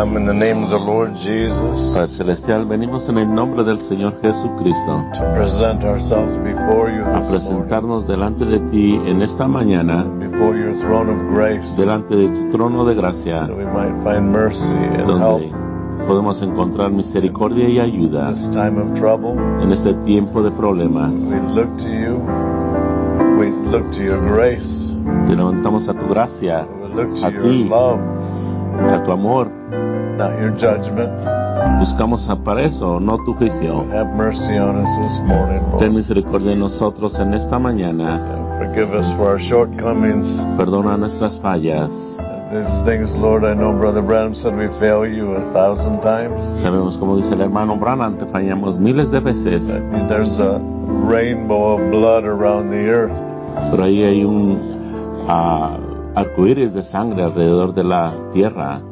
come in the name of the Lord Jesus. Padre Celestial, venimos en el nombre del Señor Jesucristo To present ourselves before you a this presentarnos delante de ti en esta mañana, morning, before your throne of grace, delante de tu trono de gracia, that we might find mercy and donde help podemos encontrar misericordia y ayuda in this time of trouble. en este tiempo de problemas. We look to you. We look to your grace. Te levantamos a tu gracia, We look to a your ti, love, a tu amor. not your judgment. Buscamos para eso, no tu juicio. Have mercy on us this morning, Ten Lord. misericordia de nosotros en esta mañana. And forgive us for our shortcomings. Perdona nuestras fallas. These things, Lord, I know Brother Branham said we fail you 1,000 times. Sabemos, como dice el hermano Branham, te fallamos miles de veces, There's a rainbow of blood around the earth. pero ahí hay un arcoíris de sangre alrededor de la tierra.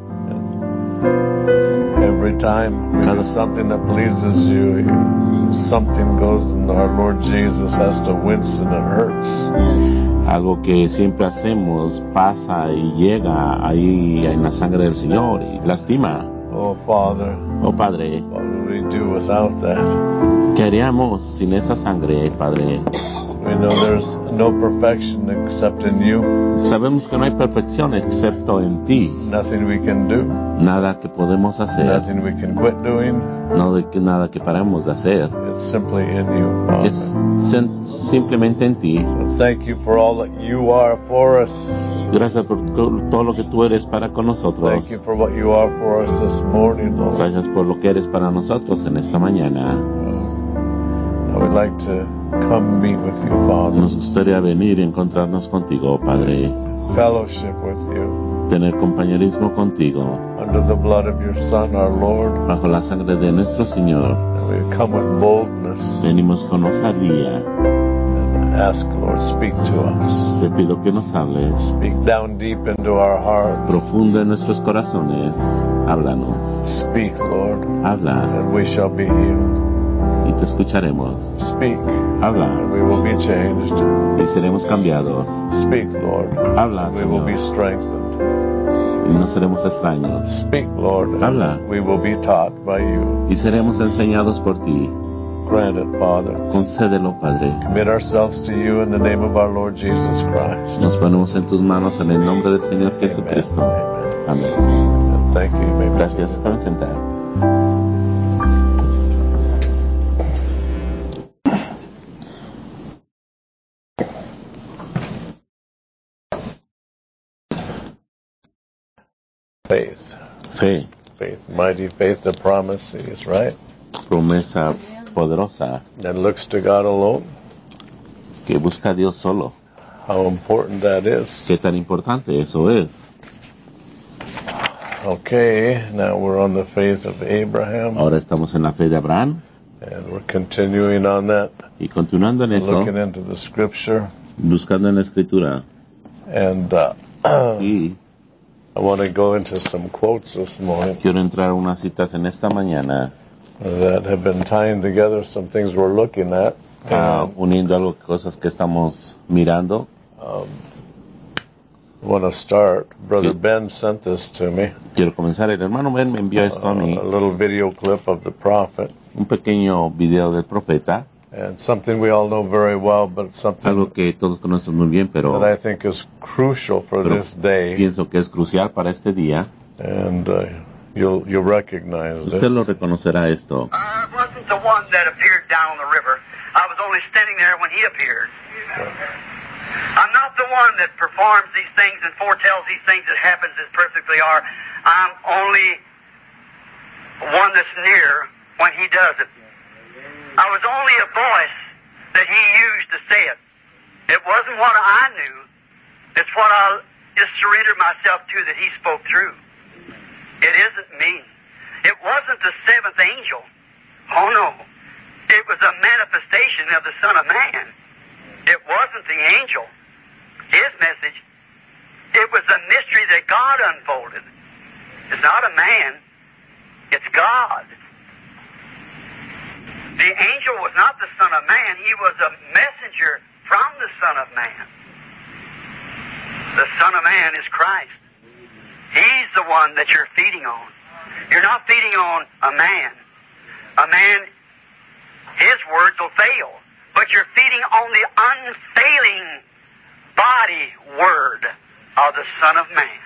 Every time we do something that pleases you, something goes and our Lord Jesus has to wince and it hurts. Algo que siempre hacemos pasa y llega ahí en la sangre del Señor y lastima. Oh, Father, Oh Padre, what would we do without that? ¿qué haríamos sin esa sangre, Padre? We know there's no perfection except in you. Sabemos que no hay perfección excepto en ti. Nothing we can do, Nada que podemos hacer, nothing we can quit doing. nada que paremos de hacer. It's simply in you, Father. Es simplemente en ti. So thank you for all that you are for us. Gracias por todo lo que tú eres para con nosotros. Thank you for what you are for us this morning, Lord. Gracias por lo que eres para nosotros en esta mañana. I would like to come meet with you, Father. Nos gustaría venir y encontrarnos contigo, Padre. Fellowship with you. Tener compañerismo contigo. Under the blood of your Son, our Lord. Bajo la sangre de nuestro Señor. And we come with boldness Venimos con osadía. and ask, Lord, speak to us. Te pido que nos hables. Speak down deep into our hearts. Profundo en nuestros corazones. Háblanos. Speak, Lord, Habla and we shall be healed. y te escucharemos. Speak, Habla and we will be changed. y seremos cambiados. Speak, Lord, Habla, and we will Señor, be strengthened. y no seremos extraños. Speak, Lord, Habla. and we will be taught by you. Y seremos enseñados por ti. Grant it, Father. Concédelo, Padre. Commit ourselves to you in the name of our Lord Jesus Christ. Nos ponemos en tus manos en el nombre del Señor Jesucristo. Amen. Amén. And thank you. You may be Gracias. seated. Pueden sentar. Faith. Fe, Faith. Mighty faith that promises, right? promesa poderosa That looks to God alone. que busca a Dios solo. How important that is. Qué tan importante eso es. Okay, now we're on the faith of Abraham. Ahora estamos en la fe de Abraham And we're continuing on that. y continuando en eso, Looking into the scripture. buscando en la Escritura. And Y I want to go into some quotes this morning quiero entrar a unas citas en esta mañana, that have been tying together some things we're looking at. And uniendo algo, cosas que estamos mirando. I want to start. Brother Ben sent this to me. Quiero comenzar. El hermano Ben me envió esto a mí, A little video clip of the prophet. un pequeño video del profeta, And something we all know very well, but it's something algo que todos conocemos muy bien, pero that I think is crucial for this day. pienso que es crucial para este día. And you'll recognize Usted lo this. reconocerá esto. I wasn't the one that appeared down on the river. I was only standing there when he appeared. I'm not the one that performs these things and foretells these things that happens as perfectly are. I'm only one that's near when he does it. I was only a voice that he used to say it. It wasn't what I knew. It's what I just surrendered myself to that he spoke through. It isn't me. It wasn't the seventh angel. Oh no. It was a manifestation of the Son of Man. It wasn't the angel. His message. It was a mystery that God unfolded. It's not a man. It's God. The angel was not the Son of Man. He was a messenger from the Son of Man. The Son of Man is Christ. He's the one that you're feeding on. You're not feeding on a man. A man, his words will fail. But you're feeding on the unfailing body word of the Son of Man.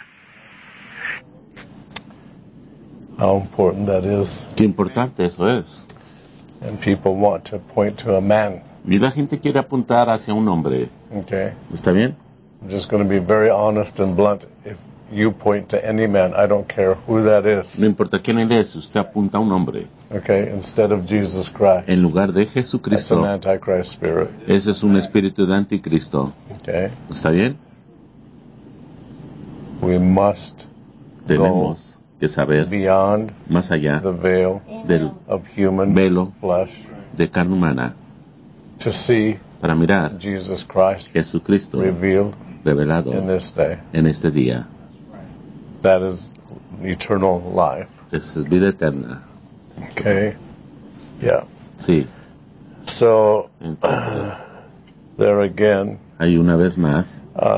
How important that is. Qué importante eso es. And people want to point to a man. Y la gente quiere apuntar hacia un hombre. Okay? ¿Está bien? I'm just going to be very honest and blunt. If you point to any man, I don't care who that is. No importa quién él es, usted apunta a un hombre. Okay? Instead of Jesus Christ. En lugar de That's an Jesucristo, antichrist spirit. ese es un espíritu de anticristo. Okay? ¿Está bien? We must Tenemos que saber beyond más allá the veil del of human velo flesh de carne humana to see para mirar Jesus Christ Jesucristo revealed revelado in this day. en este día. That is eternal life. Esa es vida eterna. Okay? Yeah. Sí. So, Entonces, there again, hay una vez más,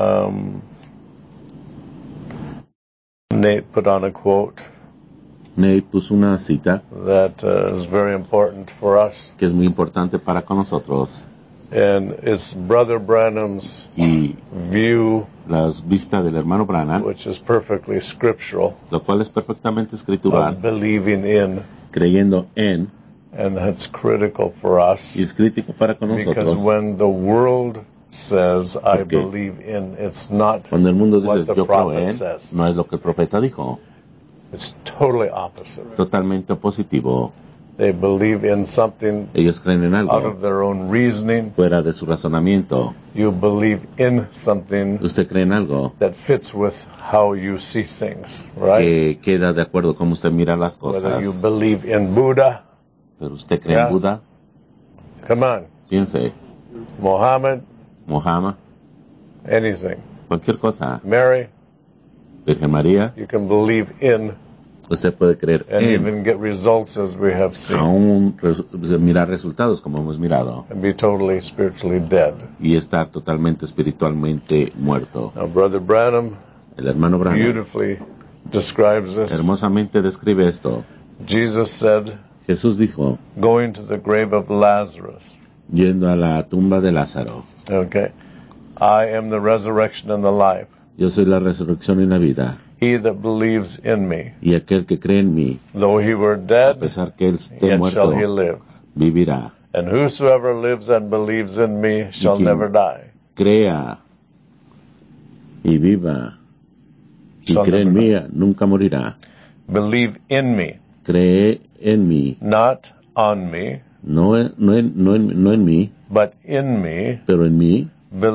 Nate put on a quote Nate puso una cita that is very important for us. que es muy importante para con nosotros. And it's Brother Branham's Y view, la vista del hermano Branham, which is perfectly scriptural, lo cual es perfectamente escritural, of believing in, creyendo en, and that's critical for us. y es crítico para con Because nosotros. when the world says, I Porque believe in, it's not Cuando el mundo what dice the yo creo prophet en, says. no es lo que el profeta dijo. It's totally opposite. Totalmente positivo. They believe in something Ellos creen en out algo of their own reasoning. fuera de su razonamiento. You believe in something Usted cree en algo that fits with how you see things, right? que queda de acuerdo con cómo usted mira las Whether you cosas. believe in Buddha, Pero usted cree Yeah. en Buda, come on, piense, Muhammad, Mohammed, anything. cualquier cosa, Mary, Virgen María, you can believe in usted puede creer and en, even get results as we have seen aún mirar resultados como hemos mirado, and be totally spiritually dead. y estar totalmente espiritualmente muerto. Now, Brother Branham El hermano Branham beautifully describes this. hermosamente describe esto. Jesus said, Jesús dijo, going to the grave of Lazarus, yendo a la tumba de Lázaro, okay, I am the resurrection and the life. yo soy la resurrección y la vida, He that believes in me, y aquel que cree en mí, though he were a dead, pesar que él esté yet muerto, shall he live. vivirá. And whosoever lives and believes in me shall quien never die. Crea y viva y Shall cree en never mí, nunca morirá. Believe in me, Cree en mí, not on me, no en mí, but in me, pero en mí,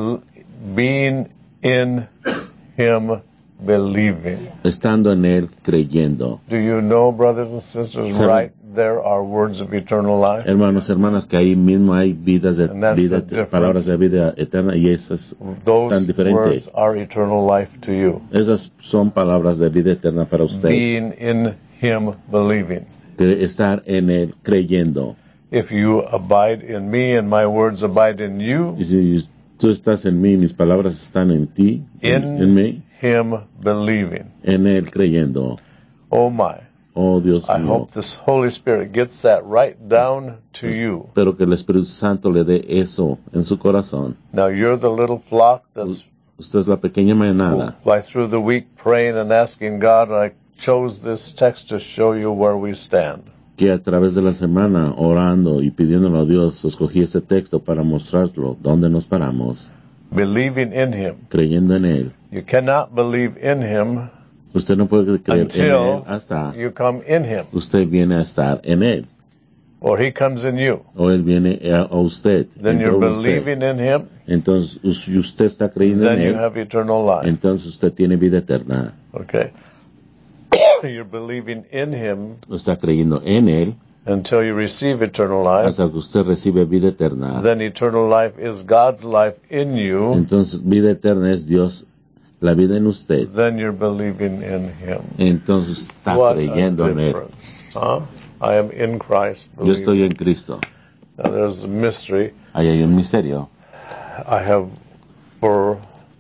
being in him, believing. estando en él, creyendo. Do you know, brothers and sisters, Seven. right there are words of eternal life? Hermanos, hermanas, que ahí mismo hay vidas de And that's vida, the difference. palabras de vida eterna, y esas Those tan diferente. words are eternal life to you. Esas son palabras de vida eterna para usted. Being in him, believing. De estar en él, creyendo. If you abide in me and my words abide in you, Y si tú estás en mí, mis palabras están en ti, en mí, him believing. en él creyendo. Oh my. Oh Dios I mío. hope this Holy Spirit gets that right down to you. Espero que el Espíritu Santo le dé eso en su corazón. Now you're the little flock that's Usted es la pequeña manada by through the week praying and asking God. I chose this text to show you where we stand. que a través de la semana, orando y pidiéndole a Dios, escogí este texto para mostrarlo, dónde nos paramos, Believing in him. creyendo en Él. You cannot believe in him Usted no puede creer en Él until hasta you come in him, usted viene a estar en Él, or he comes in you. o Él viene a usted. Then entró you're en usted. believing in him. Entonces, si usted está creyendo Then en you Él, have eternal life. entonces usted tiene vida eterna. Okay. You're believing in him Está creyendo en Él until you receive eternal life. hasta que usted recibe vida eterna. Then eternal life is God's life in you. Entonces, vida eterna es Dios, la vida en usted. Then you're believing in him. Entonces está What a creyendo en Él. difference. Huh? I am in Christ. Yo estoy believing. en Cristo. Now there's a mystery. Ahí hay un misterio. I have, for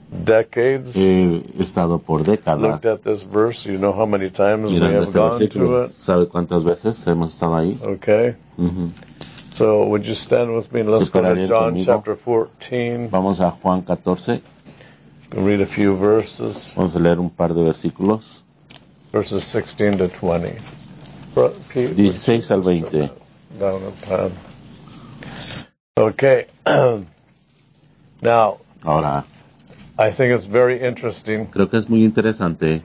decades He estado por décadas looked at this verse. You know how many times we mirando have este gone to versículo. it. ¿Sabe cuántas veces hemos estado ahí? Okay. Ujú. So would you stand with me and let's go to ¿Separarían John conmigo? chapter 14 Vamos a Juan 14. and read a few verses, Vamos a leer un par de versículos. verses 16 to 20. Bro- Pete, would you 16 al just turn 20. that down a tad? Okay. Now, Ahora, I think it's very interesting. creo que es muy interesante.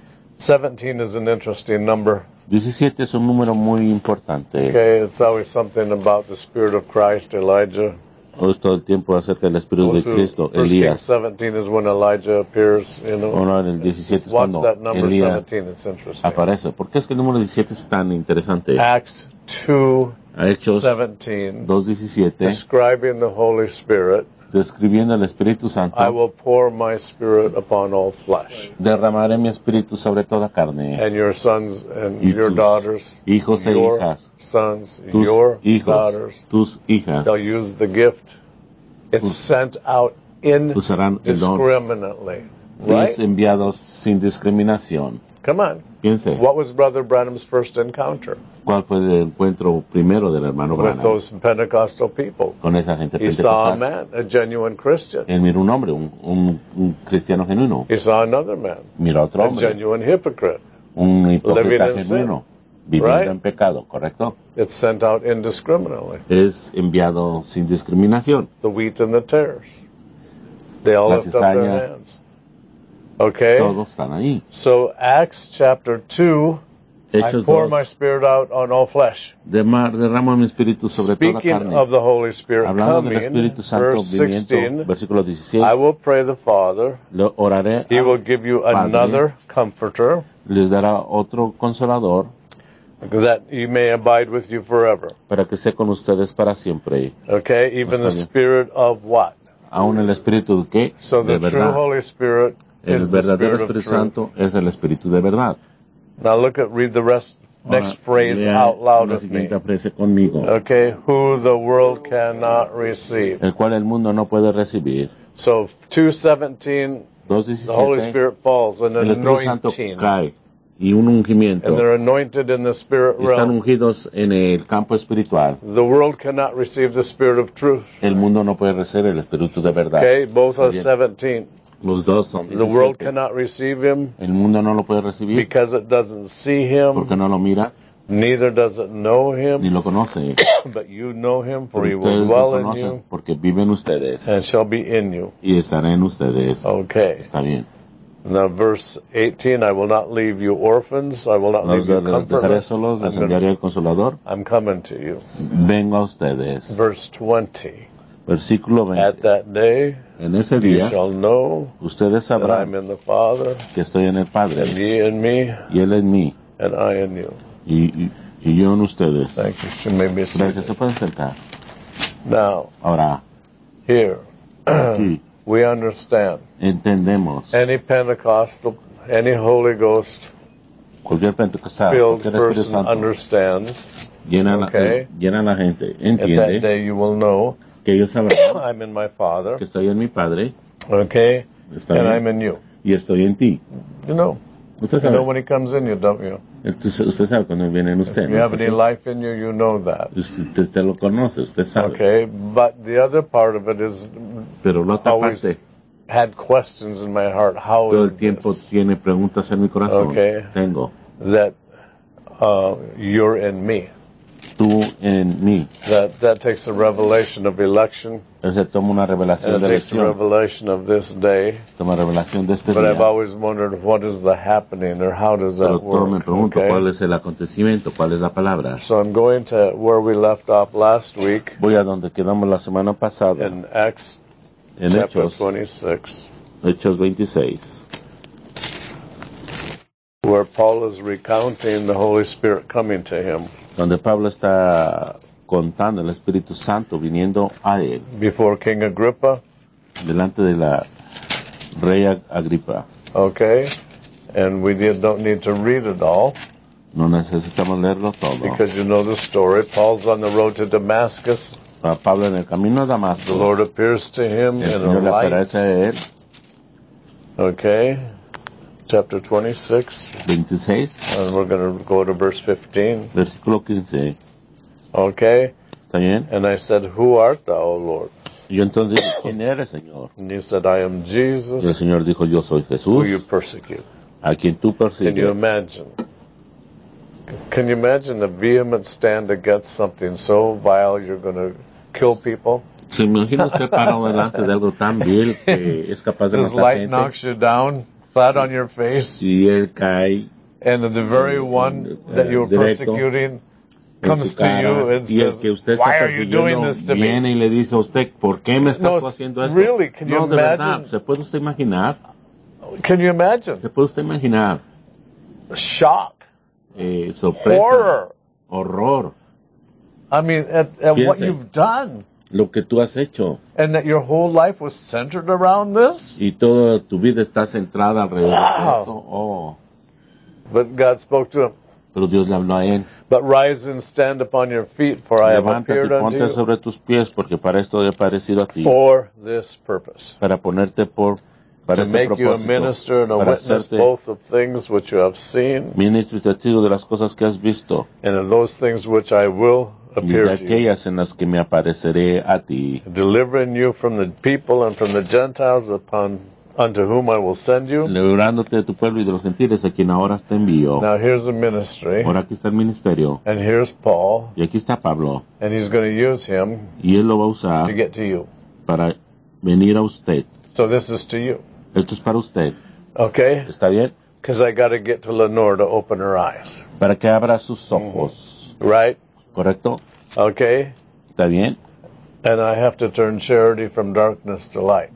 17 is an interesting number. 17 es un número muy importante. Okay, it's always something about the Spirit of Christ, Elijah. Todo el tiempo acerca del Espíritu de Cristo, 1 Kings Elías. 17 is when Elijah appears, you know. Ahora en el 17 Just es watch cuando that number Elías 17, it's interesting. aparece. ¿Por qué es que el número 17 es tan interesante? Acts 2, Hechos 17, 2:17, describing the Holy Spirit, describiendo el Espíritu Santo, I will pour my Spirit upon all flesh. derramaré mi espíritu sobre toda carne. And your sons and Y your tus daughters, hijos e your hijas, sons, tus your hijos, daughters, tus hijas, they'll use the gift. It's sent out usarán el don. indiscriminately. Es Right? enviados sin discriminación. Come on. Piense, What was Brother Branham's first encounter ¿cuál fue el encuentro primero del hermano with Branham those Pentecostal people? con esa gente He saw a pentecostal? man, a genuine Christian. Él miró un hombre, un cristiano genuino. He saw another man, Miró a otro a hombre, genuine hypocrite. un hipócrita living in sin. genuino, viviendo Right? en pecado, ¿correcto? It's sent out indiscriminately. Es enviado sin discriminación. The wheat and the tares. They all La lift up their cizaña. hands. Okay? Todos están ahí. So Acts chapter 2, I Hechos pour 2, my spirit out on all flesh. derramo mi espíritu sobre toda Speaking carne. of the Holy Spirit Hablando del coming, Espíritu Santo verse viniendo, 16, versículo 16, I will pray the Father. le oraré, He will give you Padre. another comforter les dará otro consolador that he may abide with you forever. para que esté con ustedes para siempre. Okay? Even the Está bien. Spirit of what? Aún el Espíritu de qué? So De the true verdad. Holy Spirit El is the verdadero Spirit of Espíritu truth. Santo es el Espíritu de verdad. Now read the next phrase Lea out loud la with me. siguiente frase conmigo, Okay? Who the world cannot receive. el cual el mundo no puede recibir. So 2:17, the Holy 2:17, Spirit falls, an el Espíritu Santo anointing. cae y un ungimiento. And they're anointed in the spirit Están realm. ungidos en el campo espiritual. The world cannot receive the Spirit of truth. El mundo no puede recibir el Espíritu de verdad. Okay? Both are Bien. 17. Los dos son The world 17. cannot receive him El mundo no lo puede recibir because it doesn't see him, porque no lo mira neither does it know ni him, lo conoce. but you know him, for Pero he will ustedes lo dwell in conocen you porque viven ustedes and shall be in you. y estará en ustedes. Okay. Está bien. Now verse 18, I will not leave you orphans, I will not Los leave you dejaré comfortless. solos, les enviaré el consolador. I'm coming to you. Vengo a ustedes. Verse 20, Versículo at 20. that day En ese you día shall know ustedes that I'm sabrán in the Father, que estoy en el Padre and ye in me, y Él en mí and I in you. y yo en ustedes. Thank you. You may be Gracias, seated. se pueden sentar. Now, Ahora, here, aquí we understand. entendemos. Any Pentecostal, any Holy Ghost Cualquier pentecostal, filled cualquier Espíritu person Santo understands. llena, Okay. llena a la gente. At that Entiende day you will know que ellos sabrán I'm in my Father, que estoy en mi Padre, okay, está and bien, I'm in you. y estoy en ti. You know. Usted You know sabe, when he comes in you, don't you? usted sabe cuando viene en usted. If you ¿No have es any así? life in you, you know that. Usted lo conoce, usted sabe. Okay, but the other part of it is Pero la otra always parte, had questions in my heart. How todo el is tiempo this tiene preguntas en mi corazón. Okay. Tengo, that you're in me? tú en mí. That takes the revelation of election, Entonces toma una revelación and it de takes the elección, revelation of this day. toma revelación de este But I've día. always wondered what is the happening or how does Pero that todo me work. pregunto Okay? cuál es el acontecimiento, cuál es la palabra. So I'm going to where we left off last week Voy a donde quedamos la semana pasada, in Acts en chapter Hechos, 26, Hechos 26, where Paul is recounting the Holy Spirit coming to him donde Pablo está contando el Espíritu Santo viniendo a él, before King Agrippa. delante de la rey Agripa. Okay? And we don't need to read it all No necesitamos leerlo todo. because you know the story. Paul's on the road to Damascus. Para Pablo en el camino a The Damasco, Lord appears to him el in a Señor le light. aparece a él Okay, chapter 26, 26, and we're going to go to verse 15. versículo 15. Okay, ¿Está bien? and I said, Who art thou, O Lord? Y yo entonces, ¿quién eres, Señor? And you said, I am Y el Jesus, Señor dijo, yo soy who Jesús, you persecute. a quien tú Can you persigues. imagine? Can you imagine the vehement stand against something so vile you're going to kill people? ¿Se imagina usted parado delante de algo tan vil que es capaz de This matar light gente? knocks you down, flat on your face, Y él cae and the very one that you were directo persecuting en comes su to cara, you and y el says, que usted Why está are you doing persiguiendo this to viene me? y le dice a usted, ¿por qué me estás No, haciendo esto? really, can you No, de verdad, imagine? ¿se puede usted imaginar? Can you imagine? ¿Se puede usted imaginar? Shock, Sorpresa, horror. horror, I mean, at what Piense. you've done. lo que tú has hecho, And that your whole life was centered around this? y toda tu vida está centrada alrededor de Wow. esto. Oh, But God spoke to him. pero Dios le habló a él. But rise and stand upon your feet, for I have Levántate appeared y unto ponte you sobre tus pies, porque para esto he aparecido a ti, for this purpose. para ponerte para To este make you a propósito, minister and a para witness hacerte both of things which you have seen ministro y testigo de las cosas que has visto, and of those things which I will y de appear to you, aquellas en las que me apareceré a ti, delivering you from the people and from the Gentiles unto whom I will send you. librándote de tu pueblo y de los gentiles a quien ahora te envío. Now here's the ministry, Ahora aquí está el ministerio, and here's Paul, y aquí está Pablo, and he's going to use him y él lo va a to usar get to you. para venir a usted. So this is to you, Esto es para usted, okay? ¿está bien? Because I got to get to Lenore to open her eyes, Para que abra sus ojos, right? ¿correcto? Okay? ¿Está bien? And I have to turn charity from darkness to light.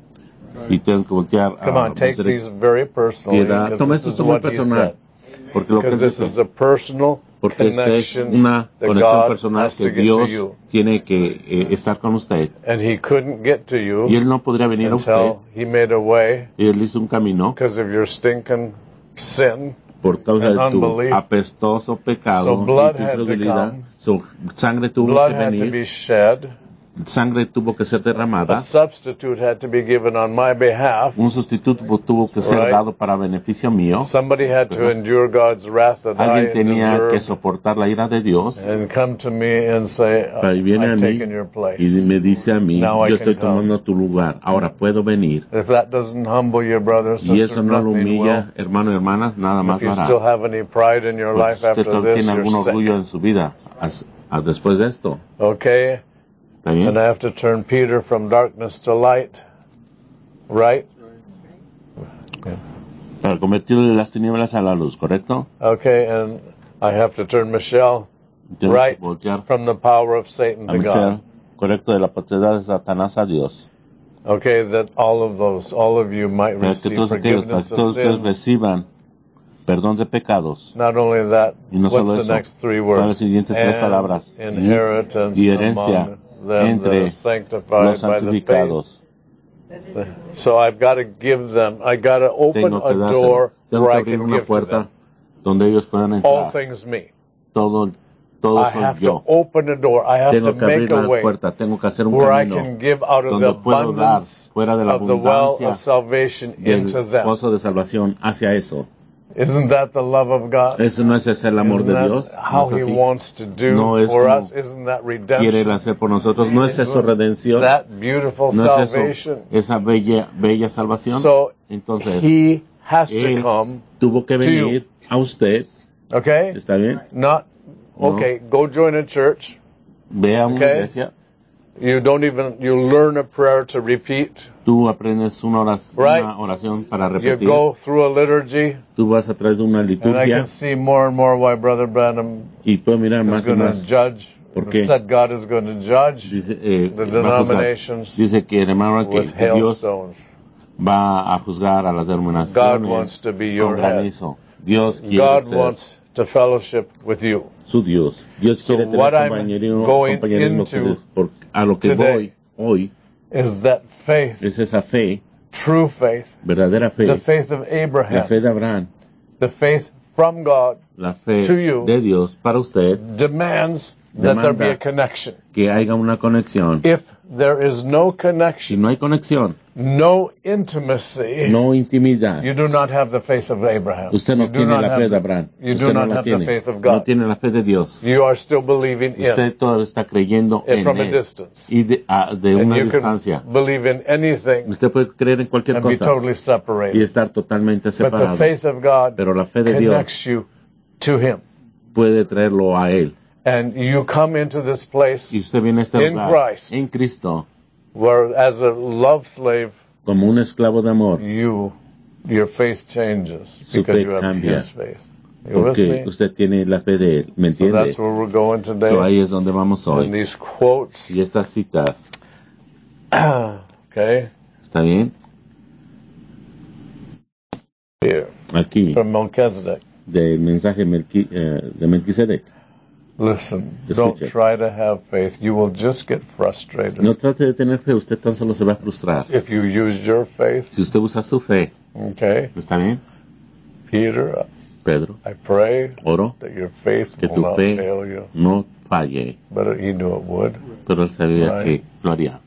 Y tengo que voltear Come on, take these very personally, piedad. because Toma this esto is muy what he personal, said. porque lo que Because él this dice, is a personal porque esta es connection una that conexión God personal has que to get to Dios you. tiene que estar con usted, And he couldn't get to y you él no podría venir a usted, until he made a way y él hizo un camino because of your stinking sin. por causa and de tu unbelief. apestoso pecado So blood y tu had to incredulidad. come. Su sangre tuvo Blood que had to venir, be shed. sangre tuvo que ser derramada, A substitute had to be given on my behalf. un sustituto tuvo que ser Right. dado para beneficio mío, Somebody had to endure God's wrath that alguien I tenía que deserved soportar la ira de Dios, and come to me and say, y viene a I've mí taken your place. y me dice a mí, Now I yo can estoy come. tomando tu lugar, ahora puedo venir. If that doesn't humble you, brother, Y sister, eso no lo nothing will. humilla, hermano y hermanas, nada And más if lo you still hará. have any pride in your Pues life usted after todavía this, tiene you're algún orgullo sick. en su vida después de esto. Okay? ¿Está bien? And I have to turn Peter from darkness to light. Right? Para convertirle las tinieblas a la luz, ¿correcto? Okay, and I have to turn Michelle Tengo right que voltear from the power of Satan a to Michelle, God. correcto, de la potestad de Satanás a Dios. Okay, that all of you might Para que receive todos aquellos, para forgiveness que of todos ustedes sins. reciban perdón de pecados. Not only that, Y no what's solo the eso, next three para las words? siguientes tres And palabras. inheritance Y herencia among them that entre are sanctified los by the faith. santificados. So I've got to give them, I got to open Tengo que a door tengo where que I abrir can una give to puerta them. donde ellos puedan All entrar. things me. Todo I soy have to yo. open a door. I have to Tengo que make abrir a la way puerta, tengo que hacer un where I camino can give out of the donde puedo dar abundance fuera de la of the well abundancia of salvation del into them. pozo de salvación hacia eso. Isn't that the love of God? Eso no es el amor Isn't de that Dios. how No es He así. wants to do No es for como us? Isn't that Quiere redemption? hacer por nosotros. No es eso Isn't redención. that beautiful No es eso, salvation? esa bella salvación. So Entonces, He has to Él come, tuvo que to you. venir a usted. okay? ¿Está bien? Not, No. okay, go join a church. Ve a una Okay. iglesia. You learn a prayer to repeat. Tú aprendes una Right. oración para You repetir. go through a liturgy. Tú vas a través de una And I liturgia can see more and more why Brother Branham y puedo mirar is más y going to más. judge, ¿Por qué? said God is going to judge Dice, the va a juzgar. denominations Dice que hermano que with Dios hailstones. va a juzgar a las God denominaciones wants to be con your head. granizo. Dios quiere God ser wants to fellowship with you. su Dios. Dios So quiere what tener I'm compañerismo going con into ustedes. A lo que today voy hoy Is that faith, es esa fe, true faith, verdadera fe, the faith of la Abraham, fe de Abraham, the faith from God la fe to you, de Dios para usted, demands that there be a demanda connection. que haya una conexión. If there is no Si connection, no hay conexión, no intimacy, no intimidad, you do not have the faith of Abraham. usted no You do tiene not la have fe de the- Abraham. You Usted do no not la have the tiene. faith of No God. tiene la fe de Dios. You are still believing in Usted todavía está creyendo en from a Él. distance. Y de And una you distancia. can believe in anything Usted puede creer en cualquier and be cosa totally y separated. estar totalmente But the separado. faith of God Pero la fe de Dios connects you to Him. puede traerlo a Él. And you come into this place Y usted viene a este in lugar Christ, en Cristo where as a love slave, como un esclavo de amor. your faith changes Su because fe you have cambia. His faith. You with Porque me? usted tiene la fe de Él. ¿Me So entiende? that's where we're going today. So ahí es donde vamos And hoy. these quotes, Y estas citas, okay, ¿está bien? here Aquí, from Melchizedek. del mensaje de Melquisedec. Listen, Escuche. don't try to have faith. You will just get frustrated. No trate de tener fe, usted tan solo se va a frustrar. If you use your faith, Si usted usa su fe, okay, ¿está bien? Peter, Pedro, I pray oro that your faith que will tu not fe fail you. no falle, But he knew it would. pero él sabía Right. que lo haría.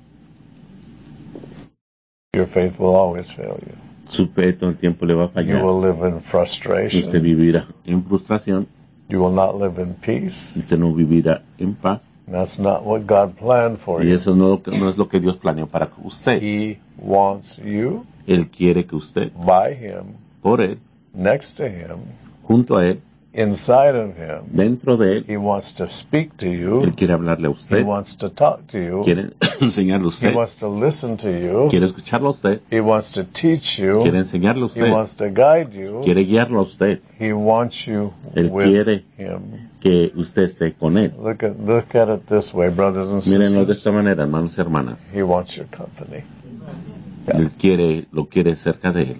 Your faith will always fail you. Su fe todo el tiempo le va a You fallar. will live in Usted frustration. vivirá en frustración, You will not live in peace. usted no vivirá en paz. And that's not what God planned for Y you. eso no es lo que Dios planeó para usted. He wants you Él quiere que usted, by Him, por Él, next to Him, junto a Él, inside of Him. dentro de Él, He wants to speak to you. Él quiere hablarle a He usted, wants to talk to you. quiere enseñarle a He usted, wants to listen to you. quiere escucharlo a usted, He wants to teach quiere you. enseñarle a He usted, wants to guide you. quiere guiarlo a usted, He wants you Él with quiere Him. que usted esté con Él. Look at it this way, brothers and Mírenlo de sisters. esta manera, hermanos y hermanas. He wants your company. Él lo quiere cerca de Él.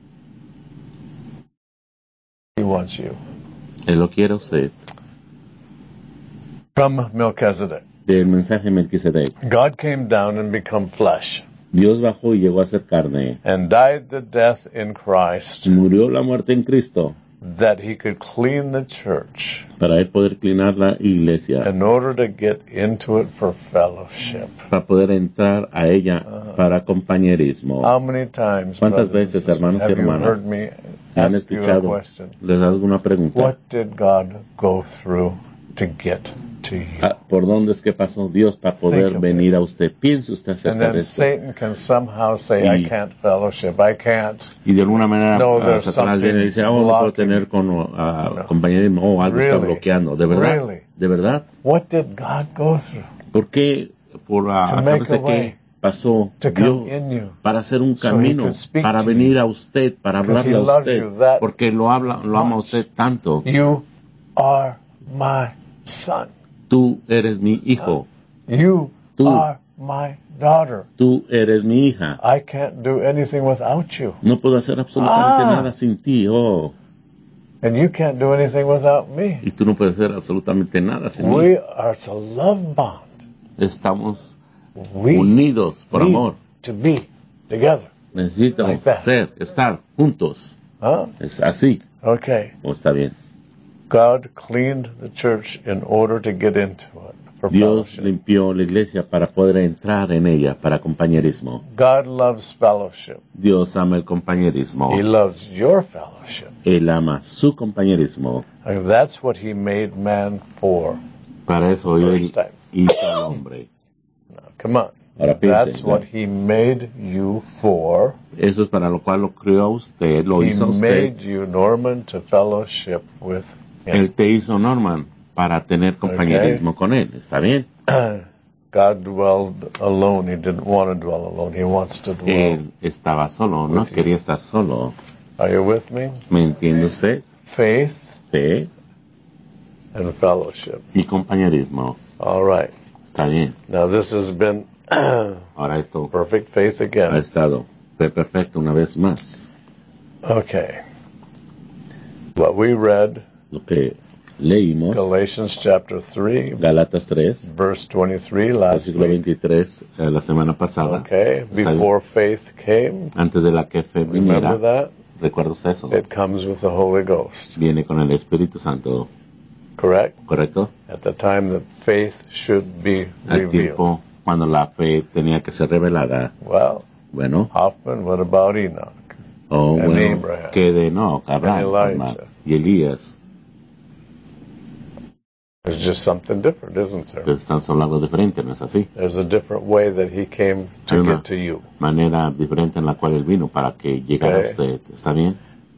He wants you. Él lo quiere a usted. From Melchizedek. Del mensaje Melquisedec. God came down and become flesh Dios bajó y llegó a ser carne. and died the death in Christ Murió la muerte en Cristo that He could clean the church para Él poder clinar la iglesia, in order to get into it for fellowship. para poder entrar a ella para compañerismo. How many times, ¿Cuántas brothers and veces, sisters, hermanos y have you hermanas, heard me ¿Me han ask you a escuchado? question? Les hago una pregunta. What did God go through to get to you? ¿Por dónde es que pasó Dios para poder Think of venir it. a usted? Piense usted And acerca de then esto. Satan can somehow say, I Y- can't fellowship, I can't. Y de alguna manera No, there's Satanás viene y dice, something no puedo blocking. tener No. compañerismo, o algo está Really? bloqueando. ¿De verdad? Really? ¿De verdad? What did God go through ¿Por qué? Por To a make través de a way. qué pasó to come Dios in you? para hacer un So he camino, could speak para to venir you. a usted, para Because hablarle he a loves usted, you that porque lo ama a much. usted tanto. You are my son. Tú eres mi hijo, You Tú. are my daughter. tú eres mi hija. I can't do anything without you. No puedo hacer absolutamente Ah. nada sin ti, oh. And you can't do anything without me. Y tú no puedes hacer absolutamente nada sin mí. We are, it's a love bond. Estamos We unidos por need amor. to be together. Necesitamos Like that. estar juntos. Huh? Es así. Okay. ¿O está bien? God cleaned the church in order to get into it for Dios fellowship. limpió la iglesia para poder entrar en ella, para compañerismo. God loves fellowship. Dios ama el compañerismo. He loves your fellowship. Él ama su compañerismo. And that's what He made man for. Para eso Él First time. hizo al hombre. Now, come on. Ahora That's piensen, what He made you for. eso es para lo cual lo creó a usted, lo He hizo a usted. made you, Norman, to fellowship with Él Him. te hizo, Norman, para tener compañerismo con Él. ¿Está bien? God dwelled alone. He didn't want to dwell alone. He wants to dwell. Él estaba solo, no With you. quería estar solo. Are you with me? ¿Me entiende usted? Faith Fe and fellowship. y compañerismo. All right. Está bien. Now this has been Ahora esto perfect faith ha again. estado perfecto una vez más. Okay. What we read, Lo que leímos, Galatians chapter 3, Galatas 3, verse 23 last versículo week. 23, la semana pasada. Okay. Está bien. Before faith came, Antes de la que fe remember viniera, that? ¿recuerda usted eso? It comes with the Holy Ghost. Viene con el Espíritu Santo. Correct? ¿correcto? At the time that faith should be Al revealed. tiempo cuando la fe tenía que ser revelada. Well, Bueno, Hoffman, what about Enoch? And bueno, Abraham. que de Enoch, Abraham, Elijah. Hoffman y Elías. There's just something different, isn't there? Que estamos hablando diferente, ¿no es así? There's a different way that he came to Hay una get to you. manera diferente en la cual él vino para que llegara a Okay. usted. ¿Está bien?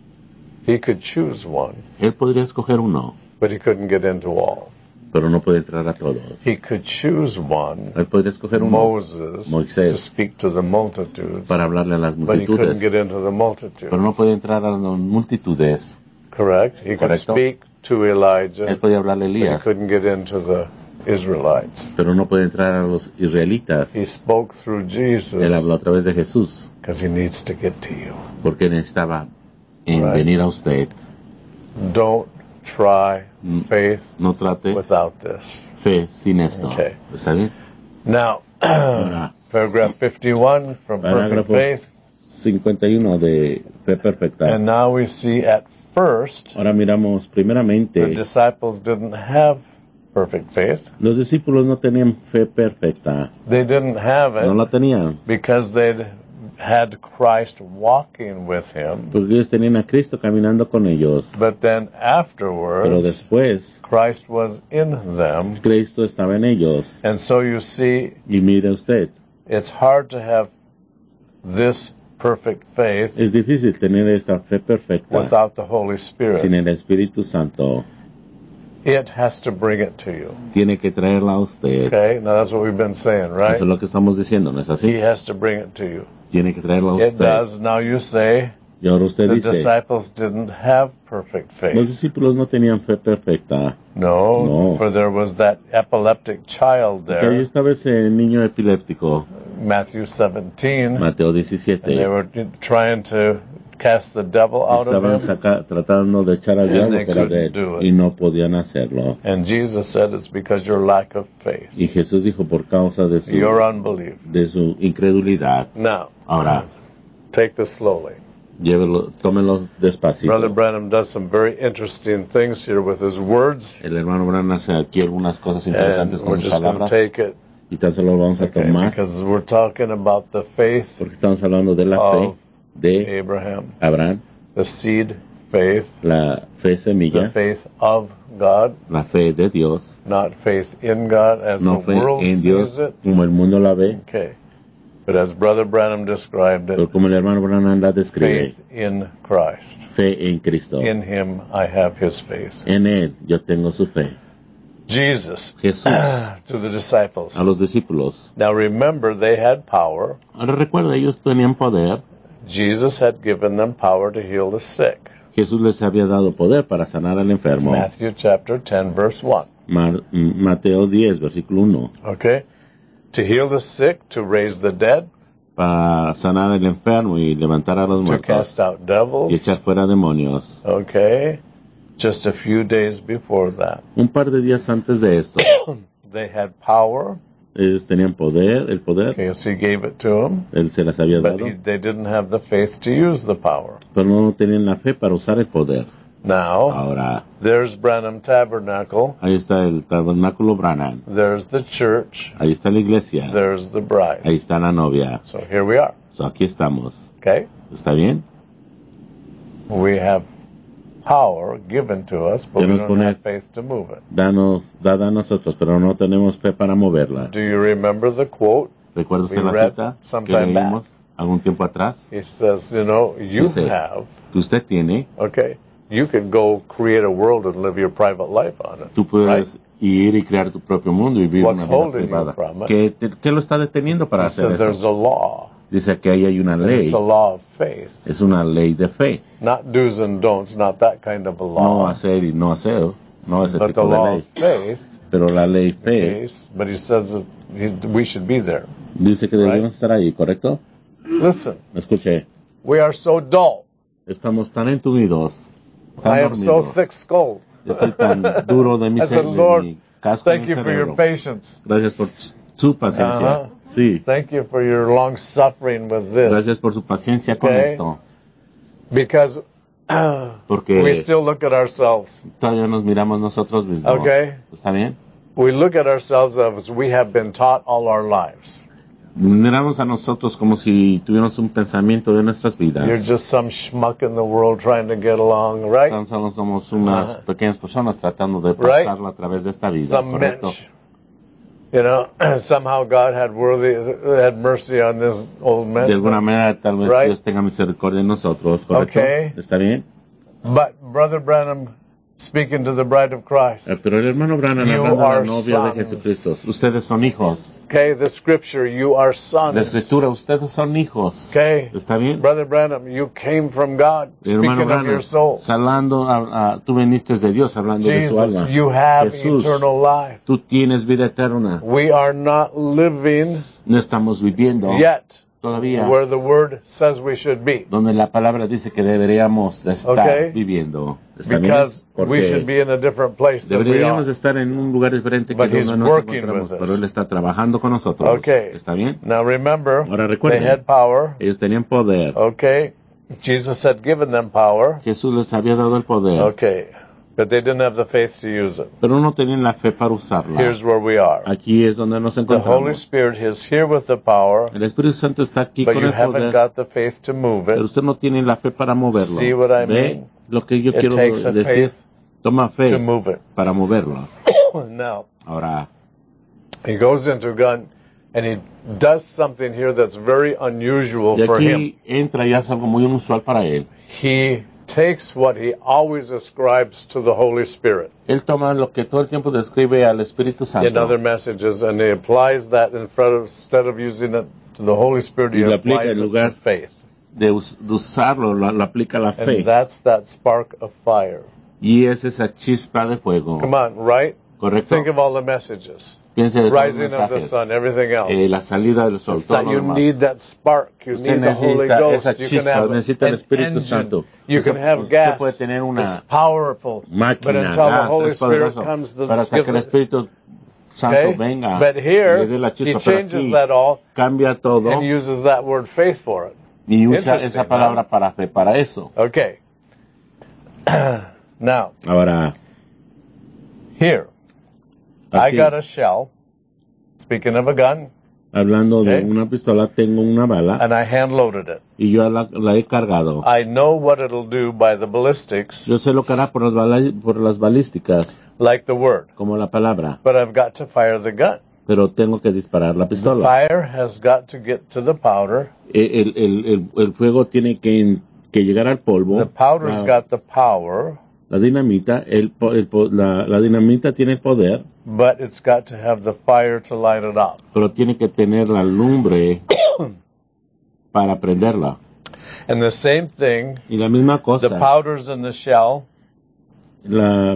He could choose one, Él podría escoger uno, but he couldn't get into all. pero no puede entrar a todos. He could choose one, Él podría escoger uno, Moses, Moisés, to speak to the multitudes, para hablarle a las but he couldn't multitudes, get into the multitudes. pero no puede entrar a las multitudes. Correct? He could Correcto. speak to Elijah, Él podía hablarle a but he Elías, couldn't get into the Israelites. pero no puede entrar a los israelitas. He spoke through Él Jesus habló a través de Jesús, because he needs to get to you. porque necesitaba en Right. venir a usted. Don't try faith No trate without this. fe sin esto. Okay. ¿Está bien? Now, Ahora, paragraph 51 from Perfect parágrafo Faith. 51 de fe perfecta. And now we see at first Ahora miramos the primeramente, disciples didn't have perfect faith. los discípulos no tenían fe perfecta. They didn't have No la it tenían, because they'd had Christ walking with him. porque ellos tenían a Cristo caminando con ellos. But then Pero afterwards, después, Christ was in them. Cristo estaba en ellos. And so you see, Y mire usted, it's hard to have this perfect faith es difícil tener esta fe perfecta without the Holy sin Spirit. el Espíritu Santo. It has to bring it to you. Tiene que traerla a usted. Okay? Now that's what we've been saying, right? Eso es lo que estamos diciendo, ¿no es He así? has to bring it to you. Tiene que traerla a It usted. does. Now you say Y ahora usted the dice, disciples didn't have perfect los faith. discípulos no tenían fe perfecta. No, No. for there was that epileptic child Porque ahí there, estaba ese niño epiléptico, Matthew 17, Mateo and they 17. were trying to cast the devil out of Estaban him. tratando de echar al And diablo they fuera de couldn't do él it. y no podían hacerlo. And Jesus said it's because your lack of faith, Y Jesús dijo por causa your unbelief. de su incredulidad. Now, Ahora, take this slowly. tómenlo despacito. Brother Branham does some very interesting things here with his words, El hermano Branham hace aquí algunas cosas and interesantes we're con sus just going to palabras take it, y tan solo lo vamos a okay, tomar because we're talking about the faith porque estamos hablando de la fe of de Abraham, Abraham, the seed faith, la fe the semilla, faith of God, la fe de Dios, not faith in God as no the fe world en Dios sees it. como el mundo la ve, Okay. But as Brother Branham described pero it, como el hermano Branham la describe, faith in Christ. fe en Cristo. In Him I have His faith. En Él yo tengo su fe. Jesus Jesús to the disciples. a los discípulos. Now remember, they had power. Ahora recuerda, ellos tenían poder. Jesus had given them power to heal the sick. Jesús les había dado poder para sanar al enfermo. Matthew chapter 10, verse 1. Mateo 10, versículo 1. Okay? To heal the sick, to raise the dead, Para sanar al enfermo y levantar a los to muertos cast out y devils. echar fuera demonios. Okay? Just a few days before that. Un par de días antes de esto, They had power. ellos tenían poder, el poder, Okay, so He gave it to them. Él se las había But dado, they didn't have the faith to use the power. pero no tenían la fe para usar el poder. Now, Ahora, there's Branham Tabernacle. ahí está el tabernáculo Branham, There's the church. ahí está la iglesia, There's the bride. ahí está la novia. So here we are. So, aquí estamos. Okay? ¿Está bien? We have power given to us, but we Tenemos don't poner- have faith to move it. Dada a nosotros, pero no tenemos fe para moverla. Do you remember the quote? ¿Recuerda usted We la read cita que sometime leímos algún tiempo atrás? He says, you know, you Dice, have, Que usted tiene, okay, you can go create a world and live your private life on it. tú puedes ir y crear tu propio mundo y vivir What's una vida holding you privada. from it? ¿Qué lo está deteniendo para He hacer said there's eso? a law. Dice que ahí hay una And ley. it's a law of faith. Es una ley de fe. Not do's and don'ts, not that kind of a No law. hacer y no hacer. No ese But the tipo de law ley. of faith, Pero la ley fe case, but he says that we should be there. dice que debemos estar ahí, ¿correcto? Listen, Escuche, we are so dull. estamos tan entumidos, tan I am so dormidos. thick-skulled. Estoy tan duro de mi, I said, de Lord, mi casco en thank el you for your cerebro. patience. Gracias por su paciencia. Sí. Thank you for your long suffering with this. Gracias por su paciencia con Okay. esto. Because Porque we still look at ourselves. todavía nos miramos nosotros mismos. Okay. ¿Está bien? We look at ourselves as we have been taught all our lives. Miramos a nosotros como si tuviéramos un pensamiento de nuestras vidas. You're just some schmuck in the world trying to get along, right? Tan solo somos unas pequeñas personas tratando de Right. pasarla a través de esta vida, Some ¿correcto? mensch. You know, somehow God had mercy on this old mensch. De alguna manera, tal vez Right. Dios tenga misericordia de nosotros, ¿correcto? Okay. ¿Está bien? But Brother Branham, speaking to the bride of Christ, Pero el hermano Branham You hablando a la are novia de sons. Jesucristo. Ustedes son hijos. okay, the scripture, you are sons. La escritura, ustedes son hijos. Okay. ¿Está bien? Brother Branham, you came from God, El hermano speaking of Branham, your soul. hablando, tú viniste de Dios, hablando de su Jesus, alma. you have Jesús, eternal life. tú tienes vida eterna. We are not living No estamos viviendo yet todavía where the word says we should be. donde la palabra dice que deberíamos de estar Okay. viviendo. ¿Está bien? Because we Porque should be in a different place than we deberíamos are. estar en un lugar diferente que But he's donde nos working encontramos, with us. pero Él está trabajando con nosotros. Okay. ¿Está bien? Now remember, Ahora they recuerden, had power. ellos tenían poder. Okay. Jesus had given them power. Jesús les había dado el poder, Okay. But they didn't have the faith to use it. pero no tenían la fe para usarla. Here's where we are. Aquí es donde nos The Holy encontramos. Spirit is here with the power, El Espíritu Santo está aquí but con you el haven't poder, got the faith to move pero it. usted no tiene la fe para moverlo. See what I ¿Ve mean? lo que yo It quiero takes a decir? faith Toma to fe move it. para moverlo. Now, Ahora, he goes into gun and he does something here that's very unusual y for him. aquí entra y hace algo muy inusual para él. He takes what he always ascribes to the Holy Spirit Él toma lo que todo el tiempo describe al Espíritu in other Santo messages and he applies that instead of using it to the Holy Spirit, he Y lo aplica applies en it lugar to faith. de usarlo, lo aplica a la fe. And that's that spark of fire. Y es esa chispa de fuego. Come on, right? ¿Correcto? Think of all the messages. Piense de todos los Rising of the mensajes. sun, everything else. La salida del sol, It's todo that lo you demás. need that spark. You Usted need the Holy necesita Ghost. esa You can chispa, have necesita el an Espíritu engine. Santo. You can have Usted gas. puede tener una It's powerful. But máquina, until the gas, Holy es Spirit poderoso. comes, Pero hasta que gives el it. Espíritu Santo Okay? venga But y here, le dé la he chispa, pero changes aquí that all cambia todo and uses that word faith for it. y usa Interesting, esa palabra huh? para fe, para eso. Okay. Now, Ahora, here, I aquí, got a shell. Speaking of a gun, hablando de Okay. una pistola, tengo una bala and I hand loaded it. y yo la he cargado. I know what it'll do by the ballistics, Yo sé lo que hará por las balísticas, like the word, como la palabra, but I've got to fire the gun. pero tengo que disparar la The pistola. fire has got to get to the powder. El fuego tiene que llegar al polvo. The powder's got the power, La dinamita, la dinamita tiene el poder, but it's got to have the fire to light it up. pero tiene que tener la lumbre para prenderla. And the same thing, Y la misma the cosa, powder's in the shell. la,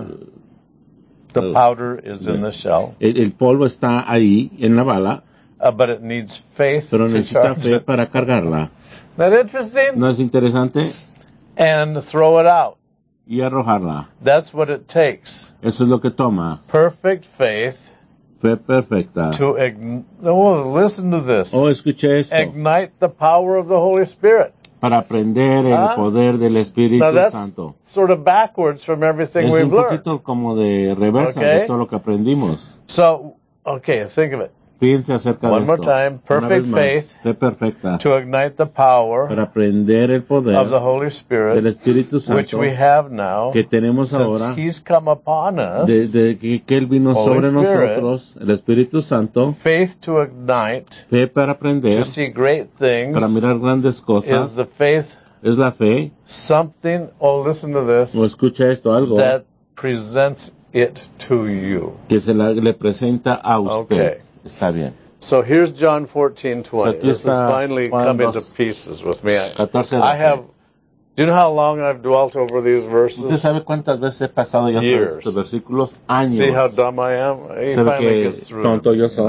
The powder is in the shell, el polvo está ahí en la bala, but it needs faith pero to necesita charge fe it. para cargarla. Isn't that interesting? ¿No es interesante? And throw it out. Y arrojarla. That's what it takes. Eso es lo que toma. Perfect faith Fe perfecta. to listen to this. Oh, escuché esto. Ignite the power of the Holy Spirit. Para aprender el Ah. poder del Espíritu Now that's Santo. sort of backwards from everything Es we've un learned. poquito como de reversa Okay. de todo lo que aprendimos. So, okay, think of it. Piense acerca One de more esto. time, Una vez perfect más, faith fe perfecta. To ignite the power Para aprender el poder of the Holy del Spirit, Espíritu which Santo we have now, que tenemos since ahora, He's come upon us. de que Él vino Holy sobre Spirit, nosotros, el Espíritu Santo, Faith to ignite, fe para aprender, to see great things, para mirar grandes is cosas, the faith, es la fe, something, listen to this, o escucha esto, algo that presents it to you. que le presenta a usted. Okay. Está bien. So here's John 14:20. So aquí This is está finally Juan come 2, into pieces with me. 14, I have, do you know how long I've dwelt over these ¿Usted verses? sabe cuántas veces he pasado ya sobre Years. estos versículos? Años. See how dumb I am? He ¿Sabe finally qué gets through. tonto yo soy?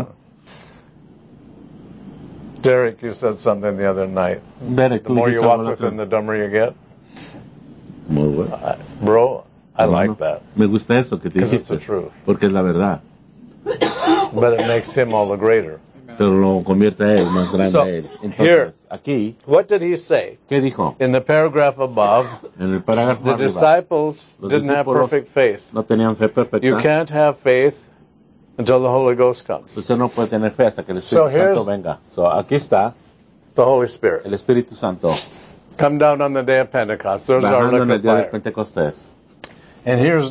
Derek, you said something the other night. Derek, The tú more you dijiste walk algo with la him, the dumber you get. Muy bueno. Bro, I Hermano, like that. Me gusta eso que te Because it's the dijiste, truth. porque es la verdad. But it makes him all the greater. pero lo convierte a él más grande So, a él. here, Entonces, aquí, what did he say? ¿qué dijo? In the paragraph above, En el parágrafo the arriba, disciples los didn't have discípulos perfect faith. no tenían fe perfecta. You can't have faith until the Holy Ghost comes. Usted no puede tener fe hasta que el So Espíritu Santo venga. Aquí está The Holy Spirit. el Espíritu Santo Come down on the day of Pentecost. There's our bajando en el día del liquefier. Pentecostés. And here's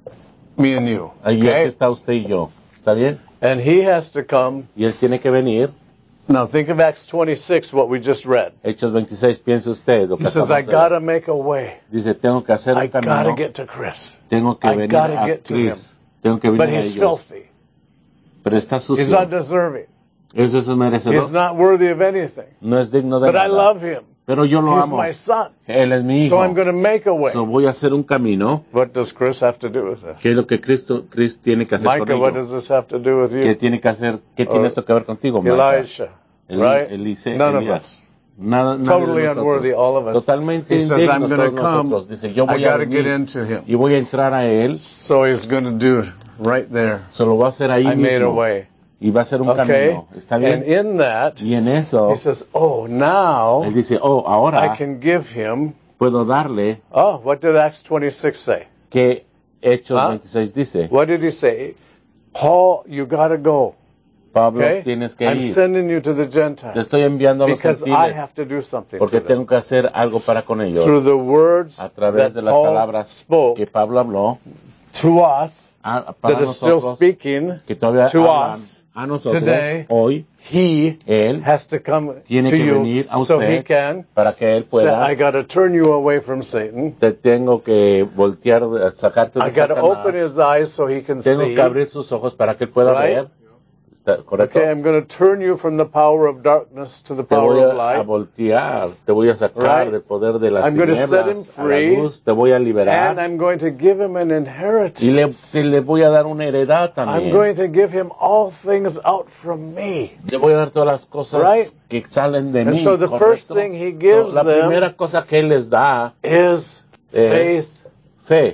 me and you. Ahí aquí Okay? está usted y yo. ¿Está bien? And he has to come. Y él tiene que venir. Now think of Acts 26, what we just read. Hechos 26, piense usted. Lo que He says, I acabamos de got to leer. make a way. Dice, tengo que hacer I un got to camino. get to Chris. Tengo que I venir gotta a get to Chris. Tengo que venir But a he's ellos. filthy. Pero está He's sucio. undeserving. Eso es un merecedor. He's not worthy of anything. No es digno de But I nada. love him. Pero yo lo He's amo. my son. Él es mi hijo. So I'm going to make a way. So voy a hacer un camino. What does Chris have to do with this? ¿Qué es lo que Chris tiene que hacer Micah, con what ello? does this have to do with ¿Qué you? tiene que hacer? ¿Qué tiene esto que ver contigo, Micah? Elisha, right? None of us. Nadie Totally de nosotros. unworthy, all of us. Totalmente He says, I'm indignos going todos to come. nosotros. Dice, yo I voy a got to get venir into him. y voy a entrar a él. So he's going to do it right there. Se lo va a hacer ahí I made a mismo. way. Y va a ser un Okay? camino. ¿Está And bien? in that, Y en eso, he says, oh, now él dice, oh, I ahora can give him. puedo darle Oh, what did Acts 26 say? que Hechos ¿Ah? 26 dice. What did he say? Paul, you got to go. Pablo, Okay? tienes que I'm ir. sending you to the Te Gentiles estoy enviando a los because I gentiles have to do something porque to them. tengo que hacer algo para con ellos. Through the words A través that de las Paul palabras spoke que Pablo habló to us, para that is still nosotros, speaking que todavía to hablan us a nosotros today. hoy, He él has to come tiene to que you venir a so he usted can para que él say, pueda. I got to turn you away from Satan. Te tengo que voltear, sacarte I de got to open Satanás. his eyes so he can Tengo see. que abrir sus ojos para que él pueda Right? ver. ¿Está correcto? Okay, I'm going to turn you from the power of darkness to the Te power voy of a light. voltear, te voy a sacar Right? del poder de las I'm going to set tinieblas him a la free, luz, te voy a And liberar I'm going to give him an inheritance. y le voy a dar una heredad I'm también. going to give him all things out from me. Le voy a dar todas las cosas Right? que salen de And mí. so the ¿correcto? first thing he gives La them primera cosa que él les da is faith fe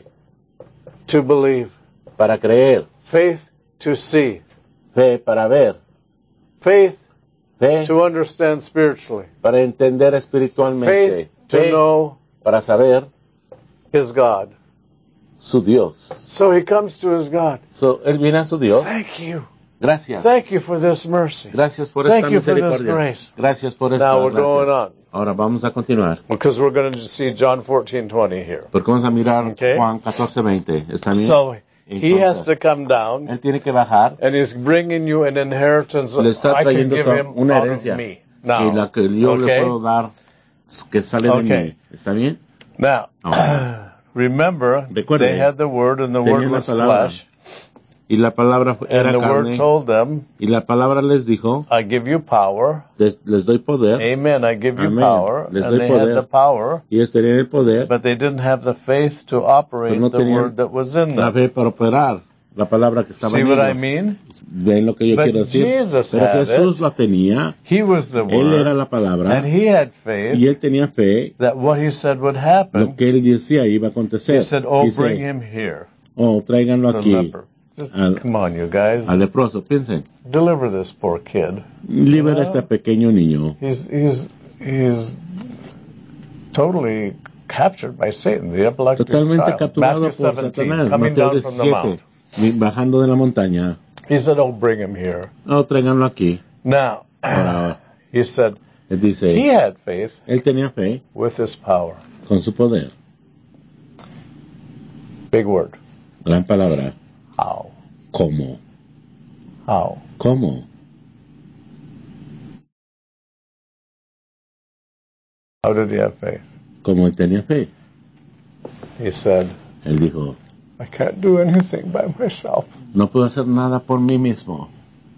to believe, para creer, faith to see, fe para ver, faith fe to understand spiritually, para entender espiritualmente, faith to know para saber his God. su Dios. So he comes to his God. So, él viene a su Dios. Thank you. Gracias. Thank you for this mercy. Gracias por Thank esta you for this misericordia. grace. Gracias por esta Now we're gracia. going on. Ahora vamos a continuar. Because we're going to see John 14:20 here. Porque vamos a mirar Okay. Juan 14:20. ¿Está bien? So he has Entonces, to come down, él tiene que bajar. and he's bringing you an inheritance Le está I can trayendo give him una out of herencia me. que Now, la que yo le okay? puedo dar que sale de Okay. mí. ¿Está bien? Now, remember, Recuerde, they had the Word, and the tenían Word la was palabra, flesh, y la palabra era and the Word carne, told them, y la palabra les dijo, I give you power. les doy poder, Amen, I give you Amén. power. Les And doy they poder. had the power, y ellos tenían el poder, but they didn't have the faith to operate pero no the tenían Word that was in la them. fe para operar la palabra que estaba See en what I ellos. mean? ¿Ven lo que yo But quiero decir? Jesus Pero had Jesús it. la tenía, He was the él era Word, la palabra, and he had y faith él tenía fe, that what he said would lo happen. que él decía iba a acontecer. He said, oh, Dice, bring him here, oh, tráiganlo the aquí, leper. Just, al- come on, you guys. al leproso. Piensen, Deliver this poor kid. libera a este pequeño niño. He's totally captured by Satan, the epileptic Totalmente child. capturado Matthew por 17, Satanás. coming Mateo down from the 17, mount. bajando de la montaña. He said, oh, bring him here. Oh, tráiganlo aquí. Now, Ahora, he said, él dice, he had faith él tenía fe with his power. con su poder. Big word. Gran palabra. How? ¿Cómo? How? ¿Cómo? How did he have faith? ¿Cómo él tenía fe? He said, Él dijo, I can't do anything by myself. no puedo hacer nada por mí mismo.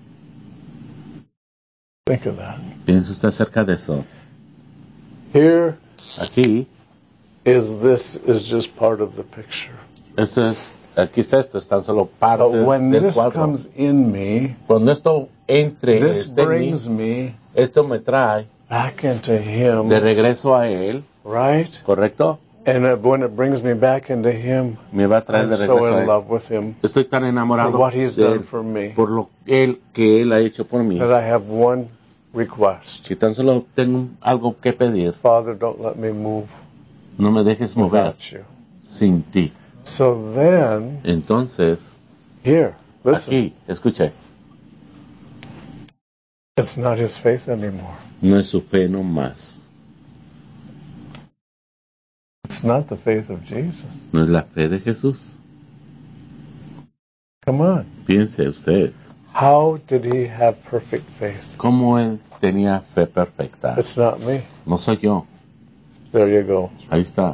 Think of that. Piensa usted acerca de eso. Here Aquí, this is just part of the picture. aquí está esto, es tan solo parte But when del this cuadro. comes in me, Cuando esto entre, this esté en mí, brings me esto me trae back into him, de regreso a él, right? ¿correcto? And when it brings me back into Him, me va a traer I'm de so regreso a in Él. love with Him Estoy tan for enamorado what He's de done Él, for me por lo que Él ha hecho por mí. that I have one request. Si tan solo tengo algo que pedir, Father, don't let me move no me dejes mover without You. sin ti. So then, Entonces, here, listen, aquí, escuche, it's not His faith anymore. no es su fe no más. It's not the faith of Jesus. No es la fe de Jesús. Come on. Piense usted, How did He have perfect faith? ¿cómo Él tenía fe perfecta? It's not me. No soy yo. There you go. Ahí está.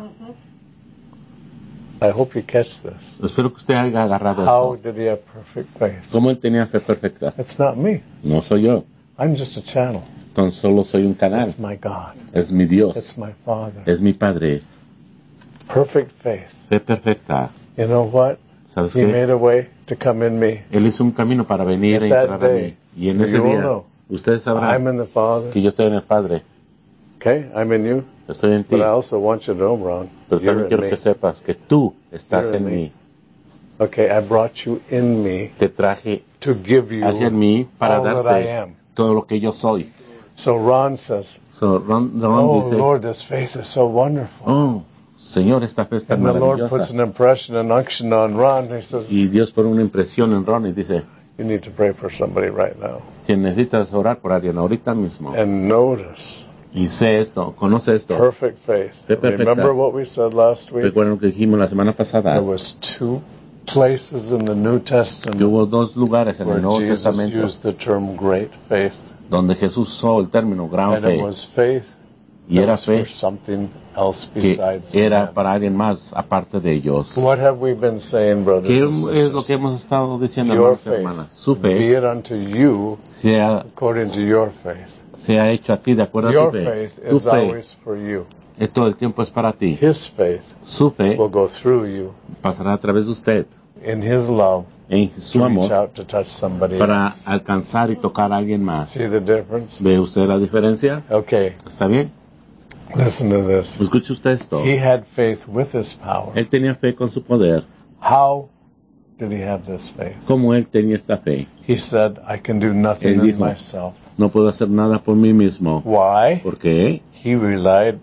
I hope you catch this. Espero que usted haya agarrado How eso. did He have perfect faith? ¿Cómo Él tenía fe perfecta? It's not me. No soy yo. I'm just a channel. Tan solo soy un canal. It's my God. Es mi Dios. It's my Father. Es mi Padre. Perfect faith. Fe perfecta. You know what? ¿Sabes He qué? made a way to come in me. Él hizo un camino para venir At e that entrar a mí. day, Y en ese you will día, know. ustedes I'm sabrán in the Father. que yo estoy en el Padre. Okay? I'm in you. Estoy en ti. But I also want you to know, Ron, Pero you're también in quiero me. que sepas que tú estás You're in en me. mí. Okay, I brought you in me Te traje to give you hacia mí para all that I darte am. todo lo que yo soy. So Ron says, So, Ron oh, dice, Lord, this faith is so wonderful. oh, Señor, esta fe es tan And the Lord puts maravillosa. an impression and unction on Ron. He says, Y Dios pone una impresión en Ron y dice, you need to pray for somebody right now. que necesitas orar por alguien ahorita mismo. And notice, Y sé esto, conoce esto. perfect faith. Fe perfecta. Remember what we said last week? Recuerden lo que dijimos la semana pasada, There was 2 places in the New que Testament hubo 2 lugares en where el Nuevo Jesus Testamento used the term great faith. donde Jesús usó el término gran And it fe. was faith Y that era was fe for something else que besides era man. para alguien más aparte de ellos. What have we been saying, brothers ¿Qué and es lo sisters? que hemos estado diciendo, Your hermanos y hermanas? faith, Su be fe it unto you according to your faith. se ha hecho a ti de acuerdo a Your tu fe. faith Tu is fe always for you. todo el tiempo es para ti. His faith Su fe will go through you pasará a través de usted in His love en su to reach amor out to touch somebody para else. alcanzar y tocar a alguien más. See the difference? ¿Ve usted la diferencia? Okay, ¿Está bien? listen to this. Escuche usted esto. He had faith with His power. Él tenía fe con su poder. How did He have this faith? ¿Cómo él tenía esta fe? He said, I can do nothing Él in dijo, myself. no puedo hacer nada por mí mismo. Why? ¿Por qué? He relied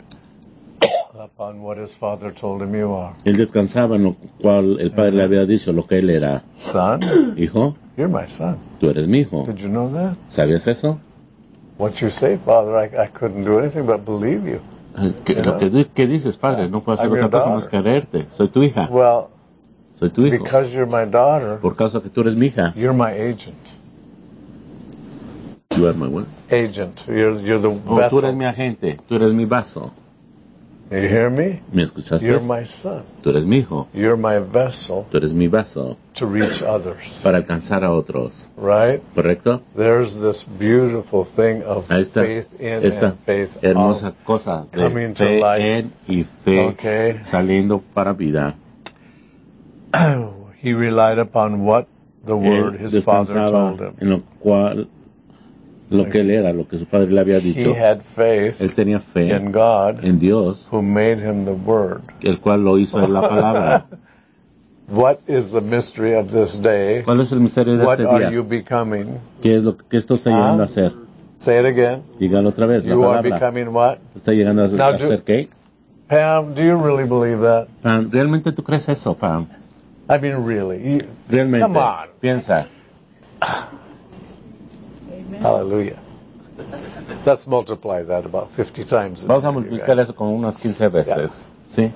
upon what His Father told him you are. Él descansaba en lo cual el Padre le había dicho lo que él era. Son, Hijo, you're my son. tú eres mi hijo. Did you know that? ¿Sabías eso? What you say, Father, I couldn't do anything but believe you. ¿Qué dices, Padre? No puedo hacer I'm your otra cosa más que creerte. Soy tu hija. Well, Soy tu hijo. because you're my daughter, Por causa que tú eres mi hija. you're my agent. You are my what? Agent. You're the Oh, tú eres vessel. mi agente. Tú eres mi vaso. You hear me? ¿Me escuchaste? You're my son. Tú eres mi hijo. You're my vessel Tú eres mi vaso to reach others. para alcanzar a otros. Right? ¿Correcto? There's this beautiful thing of Ahí está faith in esta and faith hermosa out. cosa de coming to fe light. en y fe Okay. saliendo para vida. He relied upon what the word Él his father descansaba told him. en lo cual, lo que él era, lo que su padre le había dicho. He had faith Él tenía fe in God en Dios, who made him the word. el cual lo hizo en la palabra. What is the mystery of this day? ¿Cuál es el misterio de What este are día? you becoming? ¿Qué es lo que esto está llegando a hacer? Say it again. Dígalo otra vez, la You are palabra. becoming what? ¿Está llegando a Now do- hacer qué? Pam, do you really believe that? Pam, ¿realmente tú crees eso, Pam? I mean, really. Realmente. Come on. Piensa. Hallelujah. Let's multiply that about 50 times. Vamos a multiplicar eso con unas 15 veces. ¿Sí?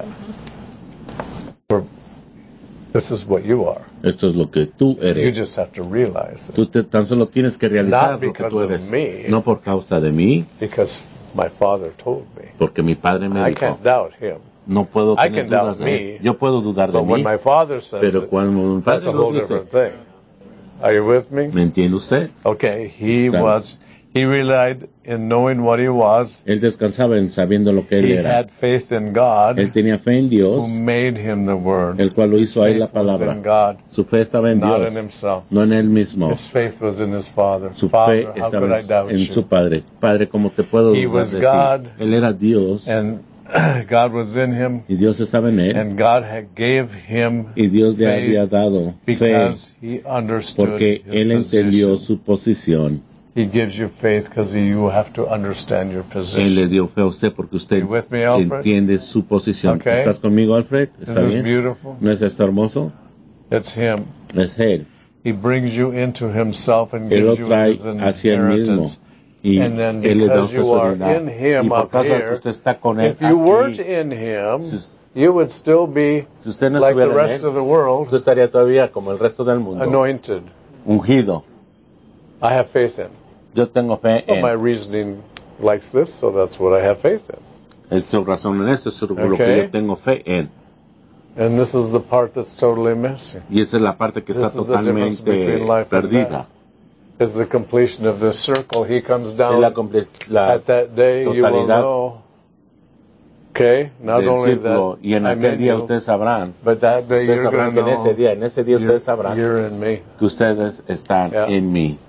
This is what you are. Esto es lo que tú You eres. just have to realize it. Tú tan solo tienes que realizar Not lo que because tú of eres. me. No por causa de mí, Because my father told me. porque mi padre me I dijo. can't doubt him. No puedo I tener can doubt dudas de él. me. Yo puedo dudar de But when mí, my father says pero it, cuando mi that's padre a lo whole dice, different thing. Are you with me? ¿me entiende usted? Okay, Claro. he relied in knowing what he was. Él descansaba en sabiendo lo que él He era. had faith in God Él tenía fe en Dios, who made him the word. el cual lo hizo a él la Faith was palabra. in God, Su fe estaba en not Dios, in himself. no en él mismo. His faith was in his Father. Su fe Father, how could estaba I doubt en you? su Padre. Padre, ¿cómo te puedo He dudar was de God. ti? Él era Dios And God was in him, y Dios estaba en él, and God gave him y Dios le faith había dado fe, because he understood porque his él entendió position. su posición. He gives you faith because you have to understand your Él le position. dio fe a usted porque usted You with me, Alfred? entiende su posición. Okay. ¿Estás conmigo, Alfred? Is ¿Está this bien? beautiful? ¿No es esto hermoso? It's him. Es él. He brings you into himself and Él lo gives you trae his hacia él mismo. inheritance. Y And then él le da because usted you su are heredad. in him Y por up causa de que here, usted está con él if you weren't aquí, in him, si you would still be si usted no like the estuviera en rest él, of the world, usted estaría todavía como el resto del mundo, anointed. ungido. I have faith in. Yo tengo fe Well, my en. reasoning likes this, so that's what I have faith in. Su razón en esto es lo que Okay. yo tengo fe en. And this is the part that's totally missing. Y esa es la parte que está This is the difference totalmente between life and perdida. death. Is the completion of this circle. He comes Es down la at that day. You will totalidad know. Okay, not del only círculo. that Y en I'm aquel in día you, ustedes sabrán, but that day ustedes you're sabrán going que to know en ese día ustedes sabrán you're in me. que ustedes están Yeah. en mí.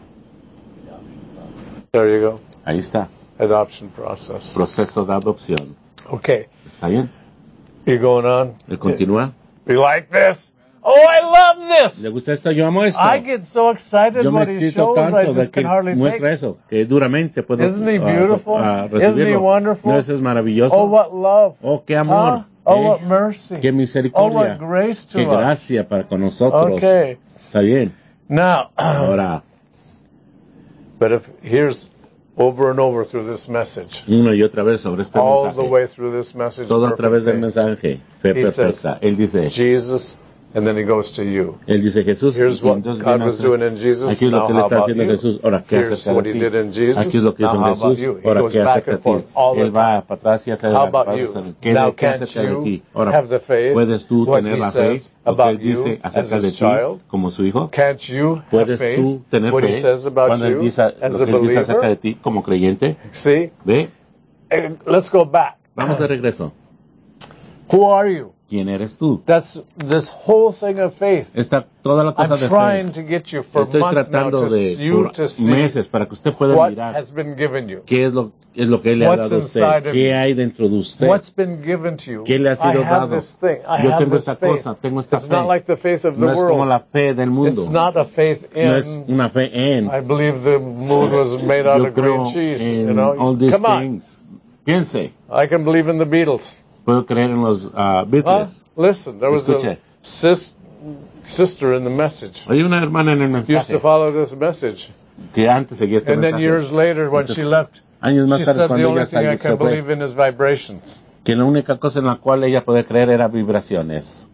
There you go. Ahí está, Adoption process. proceso de adopción. Okay, ¿Está bien? you going on? ¿Le continúa? You like this? Oh, I love this. ¿Le gusta esto? Yo amo esto. I get so excited Yo me when he excito shows. I tanto de just que can hardly take muestra it. eso, que duramente puedo Isn't he beautiful? Isn't he recibirlo. wonderful? ¿No eso es maravilloso? Oh, what love. Oh, qué amor. Huh? Oh, what mercy. Qué Oh, misericordia. what grace to Qué us. gracia para con nosotros. Okay. Está bien. Now, Ahora, but if here's over and over through this message, una y otra vez sobre este all the mensaje. way through this message, Todo a perfect través del faith. mensaje. Fe He says, perfecta. Él dice, Jesus, and then he goes to you. Él dice Jesús. Here's y what entonces God viene was a doing in Jesus. Aquí es lo Now que le how está about haciendo you? Jesús. Ahora, ¿qué Here's acerca what de he ti? did in Jesus. Aquí es lo que Now hizo en how about Jesús. you? He Ahora, goes ¿qué back acerca and de forth ti? all the Él va time. para atrás y hacia How adelante. about you? ¿Qué Now qué can't acerca de you ti? Ahora, have the faith ¿puedes tú what tener he la fe? says Lo que about Él dice you as acerca de his ti child? como su hijo. Can't you have ¿Puedes faith tú tener what he fe says about cuando Él you dice as lo a que Él dice acerca de believer? ti como creyente? See? ¿Ve? Let's go back. Vamos de regreso. Who are you? ¿Quién eres tú? That's this whole thing of faith. Está toda la I'm cosa de trying fe. to get you for Estoy months now tratando to de you por to see meses para que usted pueda what mirar has been given you. qué es lo que Él le ha What's dado a inside usted, of qué you? hay dentro de usted, What's been given to you? qué le ha I sido have dado. this thing. I Yo have tengo this esta faith. cosa, tengo esta It's fe. not like the faith of the No es como world. la fe del mundo. It's not a faith No es in. una fe en. I believe the moon was made out Yo of green creo cheese. en You know, all these come on. things. Piense. I can believe in the Beatles. Puedo creer en los Huh? Beatles. Listen, there was Escuche. a sister in the message. Hay una hermana en el Used to mensaje follow this message. que antes seguía este And then mensaje. years later, when she left, Años más she tarde, said the cuando only ella thing I se can fue, believe in is vibrations. que la única cosa en la cual ella podía creer era vibraciones.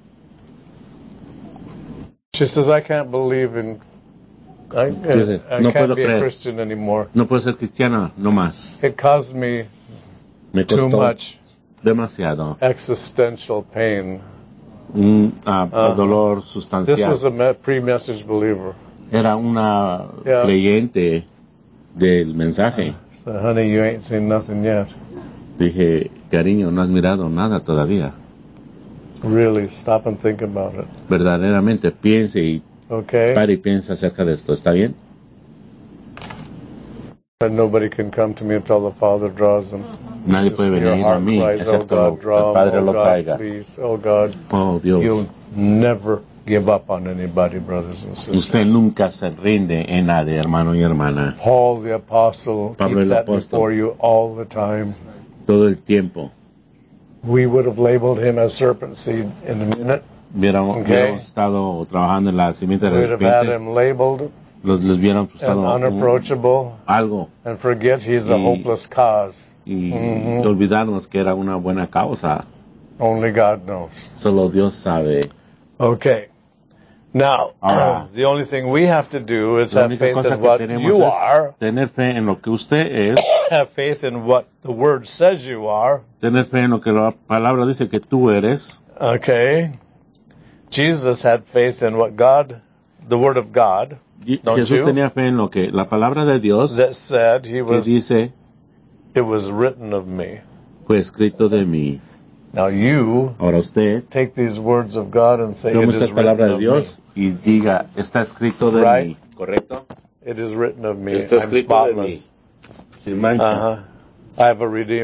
She says, I can't believe in, I No can't puedo be a creer. Christian anymore. No puedo ser cristiana, no más. It caused me Me too costó much demasiado. existential pain. Un dolor This sustancial. was a pre-message believer. Era una Yeah. creyente del mensaje. So, honey, you ain't seen nothing yet. Dije, cariño, no has mirado nada todavía. Really, stop and think about it. Verdaderamente, piense y Okay? pare y piensa acerca de esto. ¿Está bien? And nobody can come to me until the Father draws them. Nadie Just puede your venir a heart mí cries, oh excepto God, draw el them, Padre oh lo God, traiga. please, oh God. Oh, Dios. You'll never give up on anybody, brothers and Usted sisters. nunca se rinde en nadie, hermano y hermana. Paul the Apostle, Pablo keep el that apóstol. before you all the time. Todo el tiempo. We would have labeled him as serpent seed in a minute. Hubiéramos estado trabajando en la simiente de We la would have had serpiente. him labeled Les hubieran and gustado unapproachable, algo and forget he's a Y- hopeless cause. y olvidarnos que era una buena causa. Only God knows. Solo Dios sabe. Okay. Now, Ahora, the only thing we have to do is La have única faith cosa in que what tenemos you es are, tener fe en lo que usted es, have faith in what the Word says you are. tener fe en lo que la palabra dice que tú eres. Okay. Jesus had faith in what God, the Word of God, Y Don't Jesús you? tenía fe en lo que la palabra de Dios that said he que was, dice it was written of me. fue escrito de mí. Now you Ahora usted take these words of God and say toma it esta is written palabra de of me. Dios y diga, está escrito de Right. mí. ¿Correcto? It is written of me. Está I'm escrito de mí. spotless. Sin mancha. I have a Redeemer.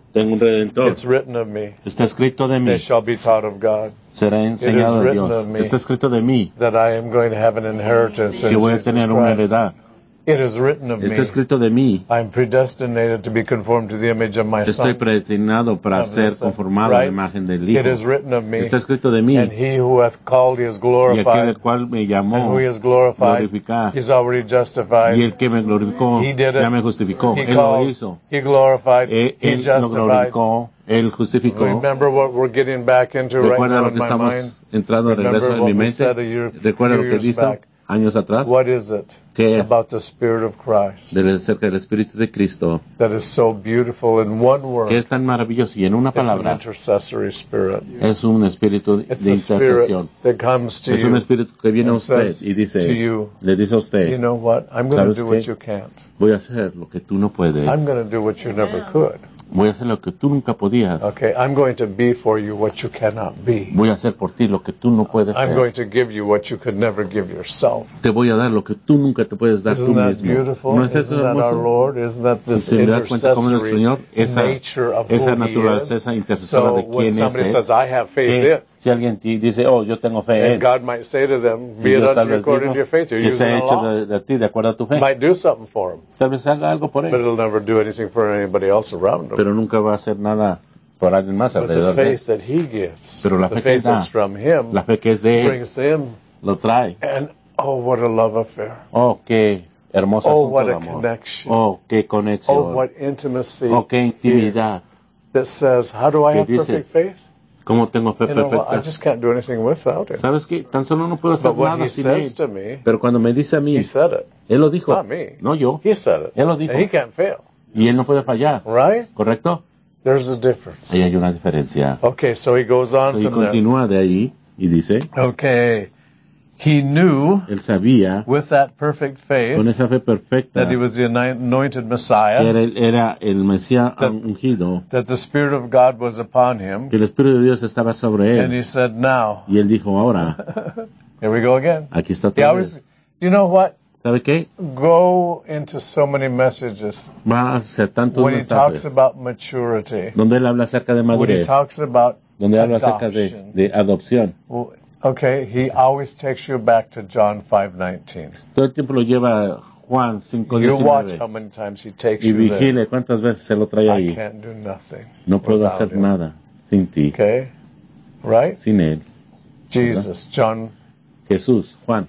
Tengo un Redentor. It's written of me. Está escrito de mí. They shall be taught of God. Será enseñado de written Dios. of me. Está escrito de mí. That I am going to have an inheritance Que in voy a Jesus tener una Christ. heredad. It is written of Está me. escrito de mí. I am predestinated to be conformed to the image of my Estoy Son. predestinado para Of the ser Son. conformado a la Right? imagen del Hijo. It is written of me. Está escrito de mí. And he who hath called, he is Y aquel glorified. el cual me And llamó, who he is glorified, glorificar. he's already justified. Y el que me glorificó, He did ya it. me justificó. He Él lo called, hizo. he glorified, he Él lo justified. glorificó, Él justificó. Remember what we're getting back into right Recuerda now lo in que my estamos mind? entrando de regreso Remember en what mi we mente. said a year, Recuerda few lo que years dijo back. años atrás. What is it ¿Qué es? about the Spirit of Christ Acerca del Espíritu de Cristo, that is so beautiful in one word? que es tan maravilloso y en una It's an palabra intercessory spirit. es un espíritu It's de a spirit intercesión. that comes to Es un you espíritu que viene a and usted says y dice, to you, le dice a you usted, know what? I'm going to ¿sabes do what qué? you can't. Voy a hacer lo que tú no puedes. I'm going to do what you never could. Voy a hacer lo que tú nunca podías. Okay, I'm going to be for you what you cannot be. Voy a hacer por ti lo que tú no puedes I'm hacer. going to give you what you could never give yourself. Te voy a dar lo que tú nunca te puedes dar tú Isn't that mismo. beautiful? ¿No es eso Isn't that our hermoso? Lord? Isn't that this ¿Se da cuenta cómo es el intercessory Señor? nature of Esa who He naturaleza, is? esa intercesora So de when quién es somebody Él. says, I have faith Que in, si alguien te dice, oh, yo tengo fe en and God might say to them, y be it Dios tal unto you vez according dijo to your faith. You're que using sea a hecho law. de ti de acuerdo a tu fe. Might do something for them, Tal vez haga algo por but él, it'll never do anything for anybody else around them. pero nunca va a hacer nada por alguien más But the alrededor de él. faith that He gives, Pero la the fe que faith da, that's from Him, la fe que es de él, brings Him. lo trae. And oh, what a love affair. Oh, qué hermoso Oh, asunto what de a amor. connection. Oh, qué conexión. Oh, what intimacy. Oh, qué intimidad. That says, how do I Que have dice, perfect faith? ¿Cómo tengo fe You know what? I perfecta? just can't do anything without Him. ¿Sabes qué? Tan solo no puedo hacer But what nada He sin says él. to me, Pero cuando me dice a mí, He said it. él lo dijo, Not me. no yo. He said it. Él lo dijo. And He can't fail. Y él no puede fallar, Right? ¿correcto? There's a difference. Ahí hay una diferencia. Okay, so he goes on Y from there. continúa de ahí y dice, Okay. He knew él sabía with that perfect con faith esa fe perfecta that he was the anointed que Messiah, era el Mesías That- ungido, that the Spirit of God was upon him. que el Espíritu de Dios estaba sobre And él. he said, now, Y él dijo, ahora, here we go again. aquí está He otra always, vez. do you know what? ¿Sabe qué? Go into so many messages Va a hacer tantos when he talks mensajes about maturity, donde él habla acerca de when he madurez, talks about donde habla acerca adoption. de adopción. Well, okay, he always takes you back to John 5:19. Todo el tiempo lo lleva a Juan You watch 5:19 how many times he takes y you there. vigile cuántas veces se lo trae I ahí. can't do nothing. No puedo without hacer him. nada sin ti, Okay, right? sin él. Jesus, John Jesús, Juan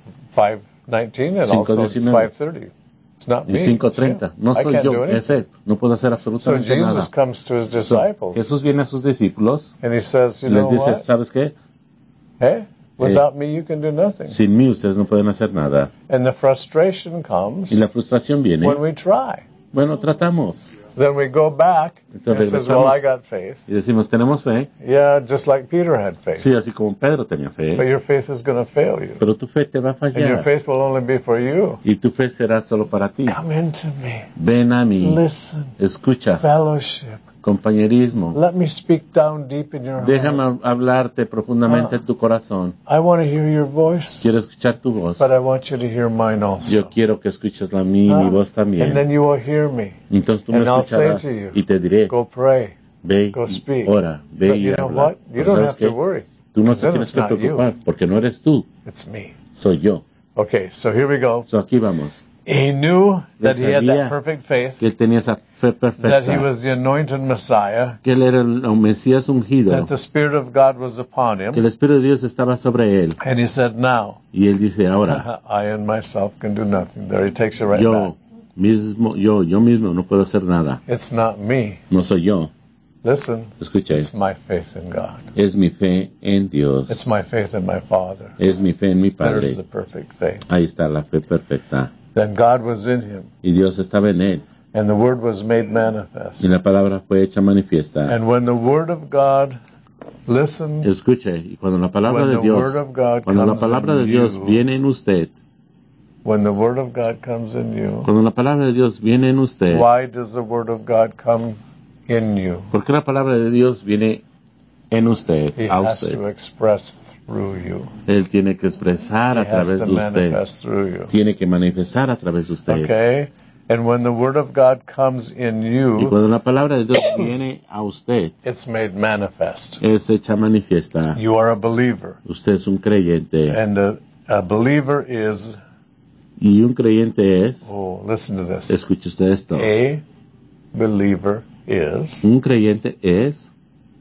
5:19 and also 5:19. 5:30. It's not y me. 5:30. it's him. No I soy can't do yo, anything. es él. No puedo hacer So absolutamente Jesus nada. comes to his So, disciples Jesús viene a sus discípulos and he says, you y les know dice, what? ¿sabes qué? Hey, without me you can do nothing. Sin mí ustedes no pueden hacer nada. And the frustration comes Y la frustración viene. when we try. Bueno, tratamos. Then we go back and Entonces says, well, regresamos I got faith. y decimos, tenemos fe. Yeah, just like Peter had faith. Sí, así como Pedro tenía But fe. your faith is going to fail you. Pero tu fe te va a And your fallar. faith will only be for you. Y tu fe será solo para ti. Come into me. Ven a mí. Listen. Escucha. Fellowship. Compañerismo. Let me speak down deep in your heart. Déjame hablarte profundamente en tu corazón. I want to hear your voice, Quiero escuchar tu voz. but I want you to hear mine also. Yo quiero que escuches la mi voz And también. then you will hear me. Entonces tú me and I'll say escucharás to you, y te diré, Go pray. ve, Go speak. ora, ve But y you know habla. what? You Pero don't ¿sabes have to qué? worry. Tú no Because te then tienes it's que not preocupar you. porque no eres tú, It's me. soy yo. Okay, so here we go. So aquí vamos. He knew that he had sabía that perfect faith, Que él tenía esa fe that he perfecta, was the anointed Messiah, que él era el Mesías ungido, that the Spirit of God was upon que el him. Espíritu de Dios estaba sobre él. And he said, now, Y él dice, ahora, I and myself can do nothing. There he takes you right yo back. mismo no puedo hacer nada. It's not me. No soy yo. Listen, Escucha, it's my faith in God. es mi fe en Dios. It's my faith in my Father. Es mi fe en mi Padre. There's the perfect faith. Ahí está la fe perfecta. Then God was in him, Y Dios estaba en él. and the Word was made manifest. Y la palabra fue hecha manifiesta. And when the Word of God, listen, Escuche, y cuando la palabra when de the Dios, Word of God cuando la comes palabra de in Dios you, viene en usted, when the Word of God comes in you, cuando la palabra de Dios viene en usted, why does the Word of God come in you? ¿por qué la palabra de Dios viene en usted, He a has usted? to express through you. Él tiene que expresar He a has través to de usted. manifest through you. Tiene que manifestar a través de usted. Okay? And when the Word of God comes in Y you, cuando la palabra de Dios viene a usted, it's made manifest. es hecha manifiesta. You are a believer. Usted es un creyente. And a believer is, Y un creyente es, oh, listen to this. escuche usted esto, A believer is, un creyente es,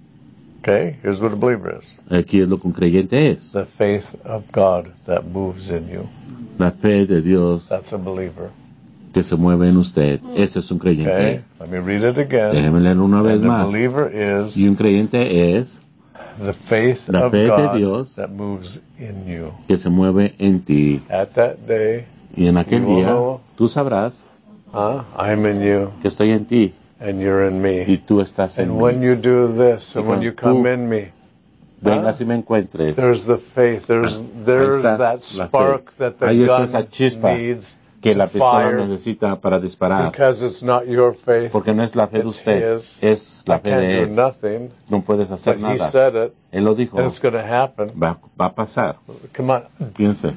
okay, here's what a believer is. aquí es lo que un creyente es, The faith of God that moves in you. la fe de Dios That's a believer. que se mueve en usted. Ese es un Okay, creyente. let me read it again. Déjeme leer una vez And a más. believer is Y un creyente es the faith la of fe de God Dios that moves in you. que se mueve en ti. At that day, Y en aquel You will día know. tú sabrás I'm in you que estoy en ti and you're in y me. tú estás en And mí. when you do this and Y when you cuando come tú in me, vengas y me encuentres, there's the faith. There's está that la fe. spark that the Ahí está gun esa chispa needs que to la pistola fire necesita para disparar. because it's not your faith. Porque no es la fe de It's usted, his. es I la fe de can't do él. nothing, No puedes hacer but he nada. said it Él lo dijo. and it's going to happen. Va a pasar. Come on. Piense.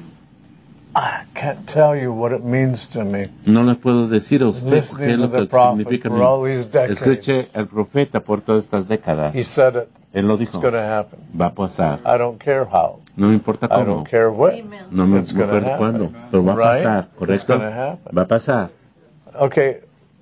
I can't tell you what it means to me. No le puedo decir a usted qué Listening es to lo the que prophet significa for all these Escuche decades. al profeta por todas estas décadas. He said it. Él lo It's dijo. going to happen. Va a pasar. I don't care how. No me importa I cómo. don't care when. No me It's gonna acuerdo cuándo. happen. Pero va a Right? pasar, It's ¿correcto? gonna happen. Va a pasar. Okay,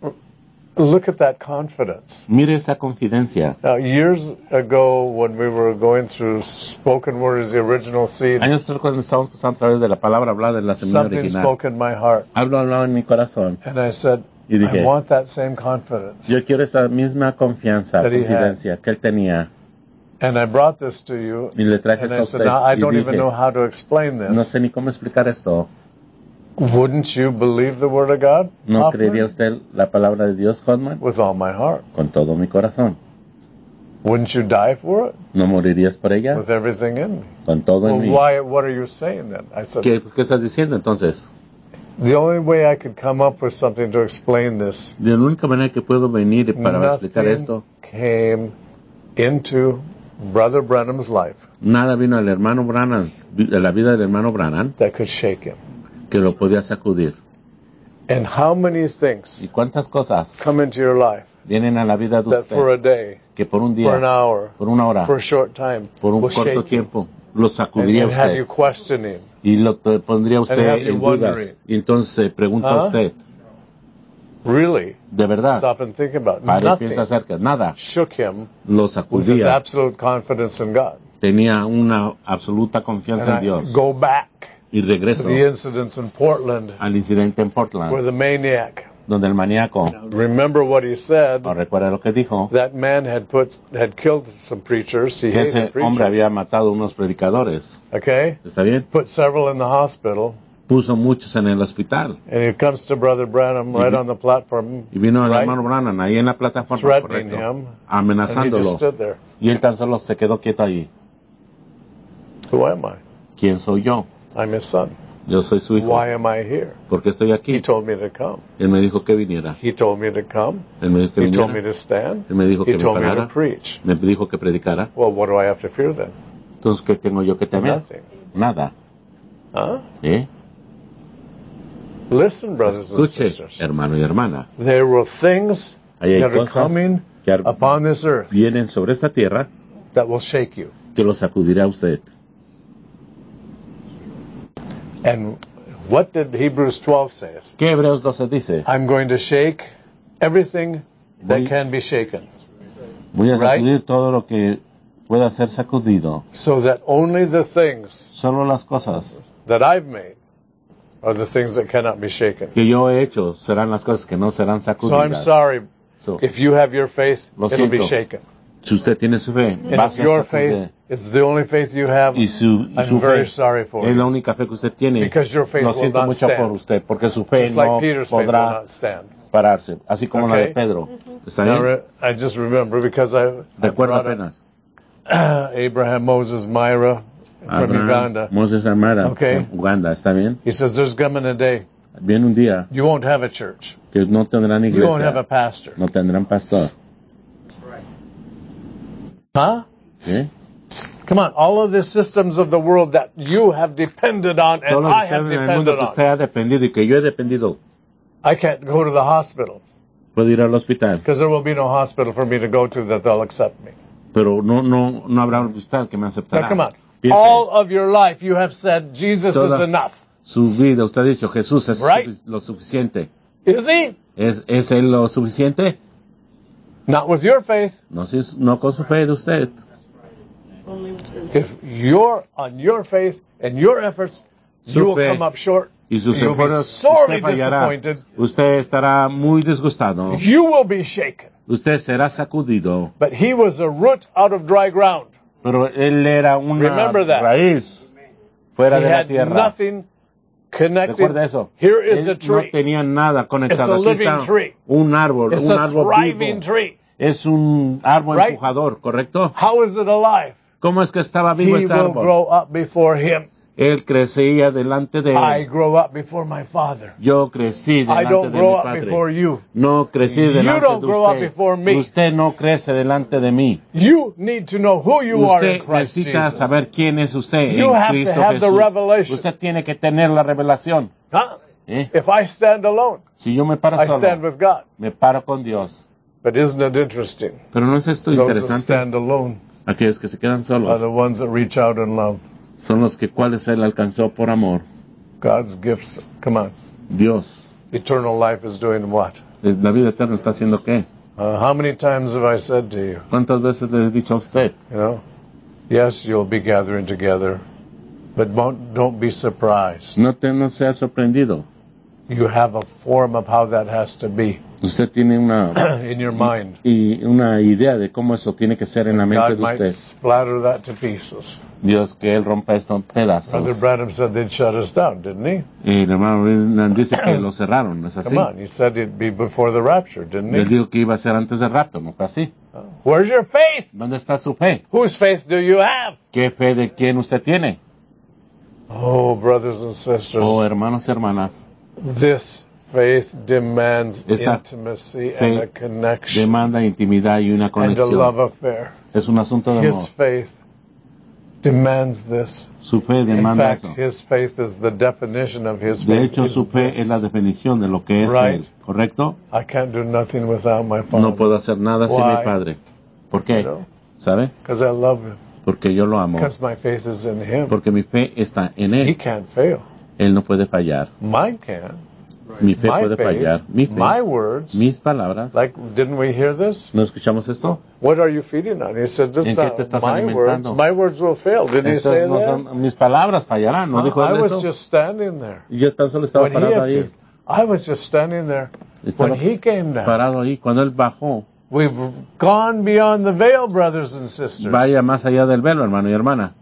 look at that confidence. Mire esa confidencia. Now, years ago, when we were going through spoken word as the original seed, Años atrás cuando estábamos pasando a través de la palabra hablada en la semilla something original. spoke in my heart. Hablado en mi corazón. And I said, Y dije, I want that same confidence. yo quiero esa misma confianza, That he confidencia que él tenía. And I brought this to you. Y le traje And esto I a said, usted. now, I Y don't even dije, know how to explain no this. sé ni cómo explicar esto. Wouldn't you believe the word of God, ¿No Hoffman? creería usted la palabra de Dios, Hodman? With all my heart. Con todo mi corazón. Wouldn't you die for it? ¿No morirías por ella? With everything in me. Con todo en Well, mí. what are you saying then? I said, ¿Qué estás diciendo entonces? the only way I could come up with something to explain this, De la única manera que puedo venir para explicar esto, nothing came into Brother Branham's life nada vino al hermano Branham, a la vida del hermano Branham, that could shake him. que lo podía sacudir. And how many ¿Y things cuántas cosas come into your life vienen a la vida de that for a usted day, que por un for an día, hour, por una hora, for a short time, por un will corto shake you tiempo, lo sacudiría and have you usted questioning? y lo pondría have usted you en dudas? wondering. Y entonces se pregunta a Huh? usted, Really? ¿de verdad? Stop and think about it. Pare y Nothing piensa acerca. Nada. shook him Lo with his sacudía. absolute confidence in God. Tenía una absoluta confianza en And I Dios. go back Y to regreso the incidents in Portland al incidente en where Portland, the maniac, donde el maníaco, remember what he said, no recuerda lo que dijo, that man had killed some preachers. He que hated ese hombre había preachers. matado a unos predicadores. Okay? ¿Está bien? Put several in the hospital. Puso muchos en el hospital. And he comes to Brother Branham right on the platform, Y vino el right? hermano Branham ahí en la plataforma, Threatening correcto, him. And he just amenazándolo. stood there. Y él tan solo se quedó quieto allí. Who am I? ¿Quién soy yo? I'm his son. Yo soy su hijo. Why am I here? ¿Por qué estoy He aquí? told me to come. Él me dijo que viniera. He told me to come. Él me dijo que He told me viniera. to stand. Él me dijo He que me told me to parara. preach. Me dijo que predicara. Well, what do I have to fear then? Entonces, ¿qué tengo yo que temer? Nothing. Nada. Huh? ¿Eh? Listen, brothers and Escuche, sisters. hermano y hermana. There will things Ahí hay that are cosas coming que upon this earth vienen sobre esta tierra that will shake you. que lo sacudirá a usted. And what did Hebrews 12 say? ¿Qué Hebreos 12 dice? I'm going to shake everything that Voy- can be shaken, Voy a Right. sacudir todo lo que pueda ser sacudido. so that only the things Solo las cosas that I've made are the things that cannot be shaken. que yo he hecho serán las cosas que no serán So I'm sacudidas. sorry, So, if you have your faith, Lo it'll be siento. shaken. si usted tiene su fe, And va a if ser your sacudido. faith is the only faith you have, Y su I'm very fe sorry for es la you. única fe que usted tiene. Because your faith Lo will siento not mucho stand. por usted, porque su fe Just like no Peter's faith will podrá not stand. pararse, así como la de Okay. Pedro. ¿Está Now, bien? I just remember because I Recuerdo brought up apenas. Abraham, Moses, Myra from Abraham, Uganda. Moses Amara, Okay. Uganda, ¿está bien? He says, there's coming a day Viene un día you won't have a church. que no tendrán You won't have a iglesia, pastor. no tendrán pastor. Huh? ¿Sí? Come on, all of the systems of the world that you have depended on and Todos los I have sistemas en el mundo depended que usted on. ha dependido y que yo he dependido. I can't go to the hospital Puedo ir al hospital, because there will be no hospital for me to go to that they'll accept me. pero no habrá un hospital que me Now, aceptará. come on. Piense, All of your life you have said Jesus is Toda- enough. su vida, usted ha dicho, Jesús es Right. lo suficiente. Is he? ¿Es Él lo suficiente? Not with your faith. No con su fe de usted. If you're on your faith and your efforts, Su you will fe come up short. Y sus You'll be esfuerzos, sorely usted fallará. disappointed. Usted estará muy disgustado. You will be shaken. Usted será sacudido. But he was a root out of dry ground. Pero él era una Remember that. raíz fuera He de la had tierra. nothing connected. Recuerda eso. Here is a Él no tree. tenía nada conectado. It's a Aquí living está tree. un árbol, It's un a árbol thriving vivo. tree. Es un árbol Right? empujador, ¿correcto? How is it alive? ¿Cómo es que estaba He vivo este will árbol? grow up before him. Él crecía delante de I él. grow up before my Father. Yo crecí I delante don't de grow mi up padre. before you. No crecí You delante don't de grow up usted. before me. Usted no crece delante de mí. You need to know who you are in Usted Christ necesita Jesus. saber quién es usted You en have to Cristo have the Jesús. revelation. Usted tiene que tener la revelación. Huh? ¿eh? If I stand alone, Si yo me paro I stand solo, with God. me paro con Dios. But isn't it interesting? Pero ¿no es esto Those that interesante? stand alone Aquellos que se quedan are solos the ones that reach out in love. son los que cuales Él alcanzó por amor. God's gifts. Come on. Dios. Eternal life is doing what? La vida eterna está haciendo qué? How many times have I said to you, ¿Cuántas veces le he dicho a usted? you know, yes, you'll be gathering together, but don't be surprised. No sea sorprendido. You have a form of how that has to be Usted tiene una in your mind. idea de cómo eso tiene que ser en la mente God de might usted. splatter that to pieces. Dios, que Él rompa esto en pedazos. Brother Branham said they'd shut us down, didn't he? Y el hermano Brennan dice que lo cerraron, ¿no es así? Come on, he said it'd be before the rapture, didn't Él he? dijo que iba a ser antes del rapto, ¿no fue así? Where's your faith? ¿Dónde está su fe? Whose faith do you have? ¿Qué fe de quién usted tiene? Oh, brothers and sisters, Oh, hermanos y hermanas, this faith demands Esta intimacy fe and a connection demanda intimidad y una and a love conexión. affair. Es un asunto de amor. His faith demands this. Su fe In demanda fact, eso. his faith is the definition of his De faith. hecho, is su fe this. es la definición de lo que es Right. Él, ¿correcto? I can't do nothing without my Father. No puedo hacer nada sin Why? mi Padre. ¿Por qué? You know? ¿Sabe? Because I love him. Porque yo lo amo. Because my faith is in him. Porque mi fe está en He Él. can't fail. Él no puede fallar. Mine can. Mi fe My puede faith, fallar. Mi fe, my words. mis palabras. Like, didn't we hear this? ¿No escuchamos esto? What are you feeding on? He said, this ¿En is qué not te estás my words. alimentando? My words will fail. Didn't he say Estas no that? son mis palabras, fallarán. ¿No dijo I él was eso? just standing there. Y yo tan solo estaba When he parado ahí. appeared. I was just standing there. Estaba When he came down. parado ahí. Cuando él bajó, We've gone beyond the veil, brothers and sisters. vaya más allá del velo, hermano y hermana.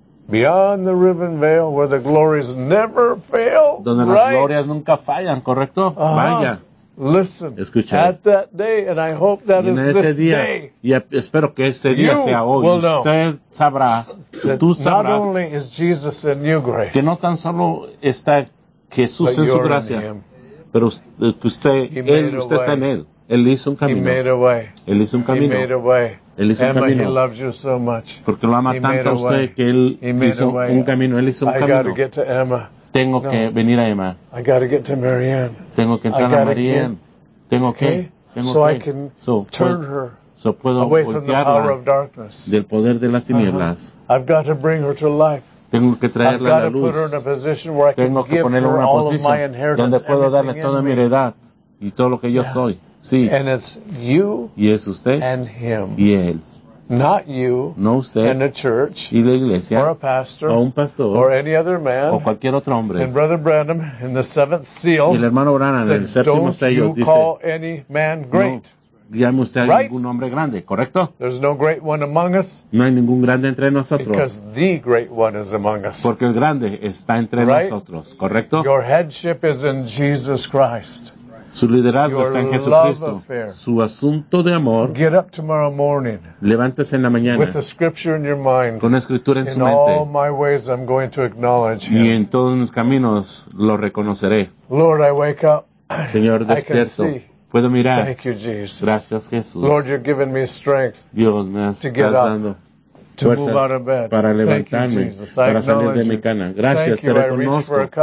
Beyond the ribbon veil where the glories never fail. Donde las right? glorias nunca fallan, ¿correcto? Ajá. Vaya. Listen, Escucha. at that day, and I hope that Y is en ese this día, day, y espero que ese día You sea hoy, will know usted sabrá, that tú not sabrás only is Jesus in you, Grace, que no tan solo está Jesús but en su you're in gracia, Him. pero usted He made a está en way. Él. Él hizo un He camino. made a way. Él hizo un He camino. made a way. Él hizo un Emma, He camino. loves you so much. Porque lo ama He tanto made a a way. usted que Él He made hizo a way. un camino. Él hizo un I got to camino. get to Emma. Tengo No. que venir a Emma. I got to get to Marianne. Tengo que I entrar a gotta Marianne. Tengo que. Okay? Tengo So I que. can So, turn her puedo away from the power voltearla of darkness. del poder de las tinieblas. I've got to bring her to life. Tengo que I've traerla a got la to put her luz. in a position where I can Tengo que give ponerla en her una all of my posición inheritance, donde puedo darle everything toda in mi me. heredad y todo lo que yo Yeah. soy. Sí. And it's you Y es usted and him, y Él. not you No usted and a church y la or a iglesia pastor o un pastor or any other o man. cualquier otro hombre. And Brother Branham in the seventh Y el seal hermano Branham en el said, séptimo don't sello you dice, call any man great. no llame usted a Right? ningún hombre grande, ¿correcto? There's no great one among us No hay ningún grande entre nosotros, because the great one is among us. porque el grande está entre Right? nosotros, ¿correcto? Your headship is in Jesus Christ. Su liderazgo Your está en love Jesucristo. affair. Su asunto de amor, Get up tomorrow morning levántese en la mañana with the scripture in your mind. con escritura en su In all mente my ways I'm going to acknowledge y him. en todos mis caminos lo reconoceré. Lord, I wake up. Señor, I can despierto. see. Puedo mirar. Thank you, Jesus. Gracias, Jesús. Lord, you're giving me strength Dios, me to get estás up, dando to move fuerzas out of bed. para Thank you, levantarme, Jesus. I para salir de acknowledge mi you. cama. Gracias, Thank te you. I reach for a reconozco. cup.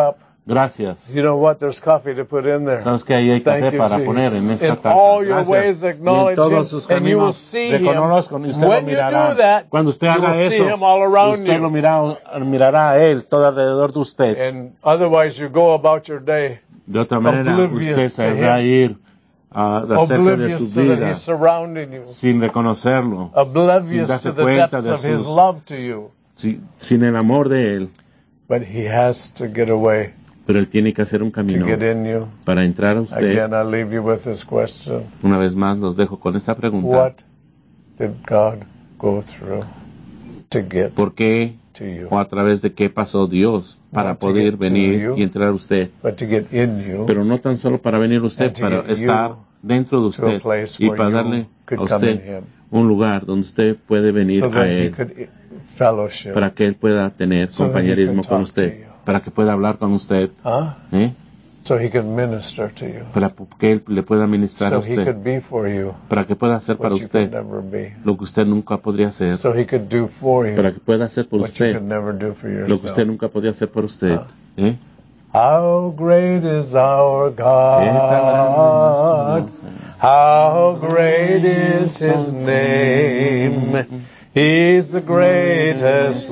Gracias. You know what? There's coffee to put in there. Sabes que ahí hay Thank café you, para poner en Jesus. esta In taza. all your Gracias. ways Y en acknowledge todos Him, sus and you will caminos see Him. reconozco, y usted lo When you mirará. do that, Cuando usted you haga will see eso, Him all around usted lo you. mirará a Él todo alrededor de usted. And otherwise you go about your day De otra manera, oblivious usted se to va a Him. ir acerca de Oblivious su to that vida He's surrounding you. sin reconocerlo, sin Oblivious darse to the cuenta depths de of His sus, love to you. sin el amor de Él. But He has to get away Pero Él tiene que hacer un to camino get in you. para entrar a usted. Again, I leave you with this question. Una vez más los dejo con esta pregunta. What did God go through to get ¿Por qué to you? o a través de qué pasó Dios para Not to poder get to venir you, y entrar a usted? But to get in you Pero no tan solo para venir a usted, and to para get estar you dentro de to a usted place y where para you darle could a come in usted Him, un lugar donde usted puede venir so a that He Él, could fellowship, para que Él pueda tener so that He compañerismo could con talk to usted, you. para que pueda hablar con usted, So He could minister to you, para que Él le pueda ministrar a so He usted, could be for you para que pueda hacer para what you could usted never be, lo que usted nunca podría hacer, so He could do for para you que pueda hacer por what you usted could never do for lo que usted yourself. nunca podría hacer por usted. How great is our Qué tan God, how great is His name, He's the greatest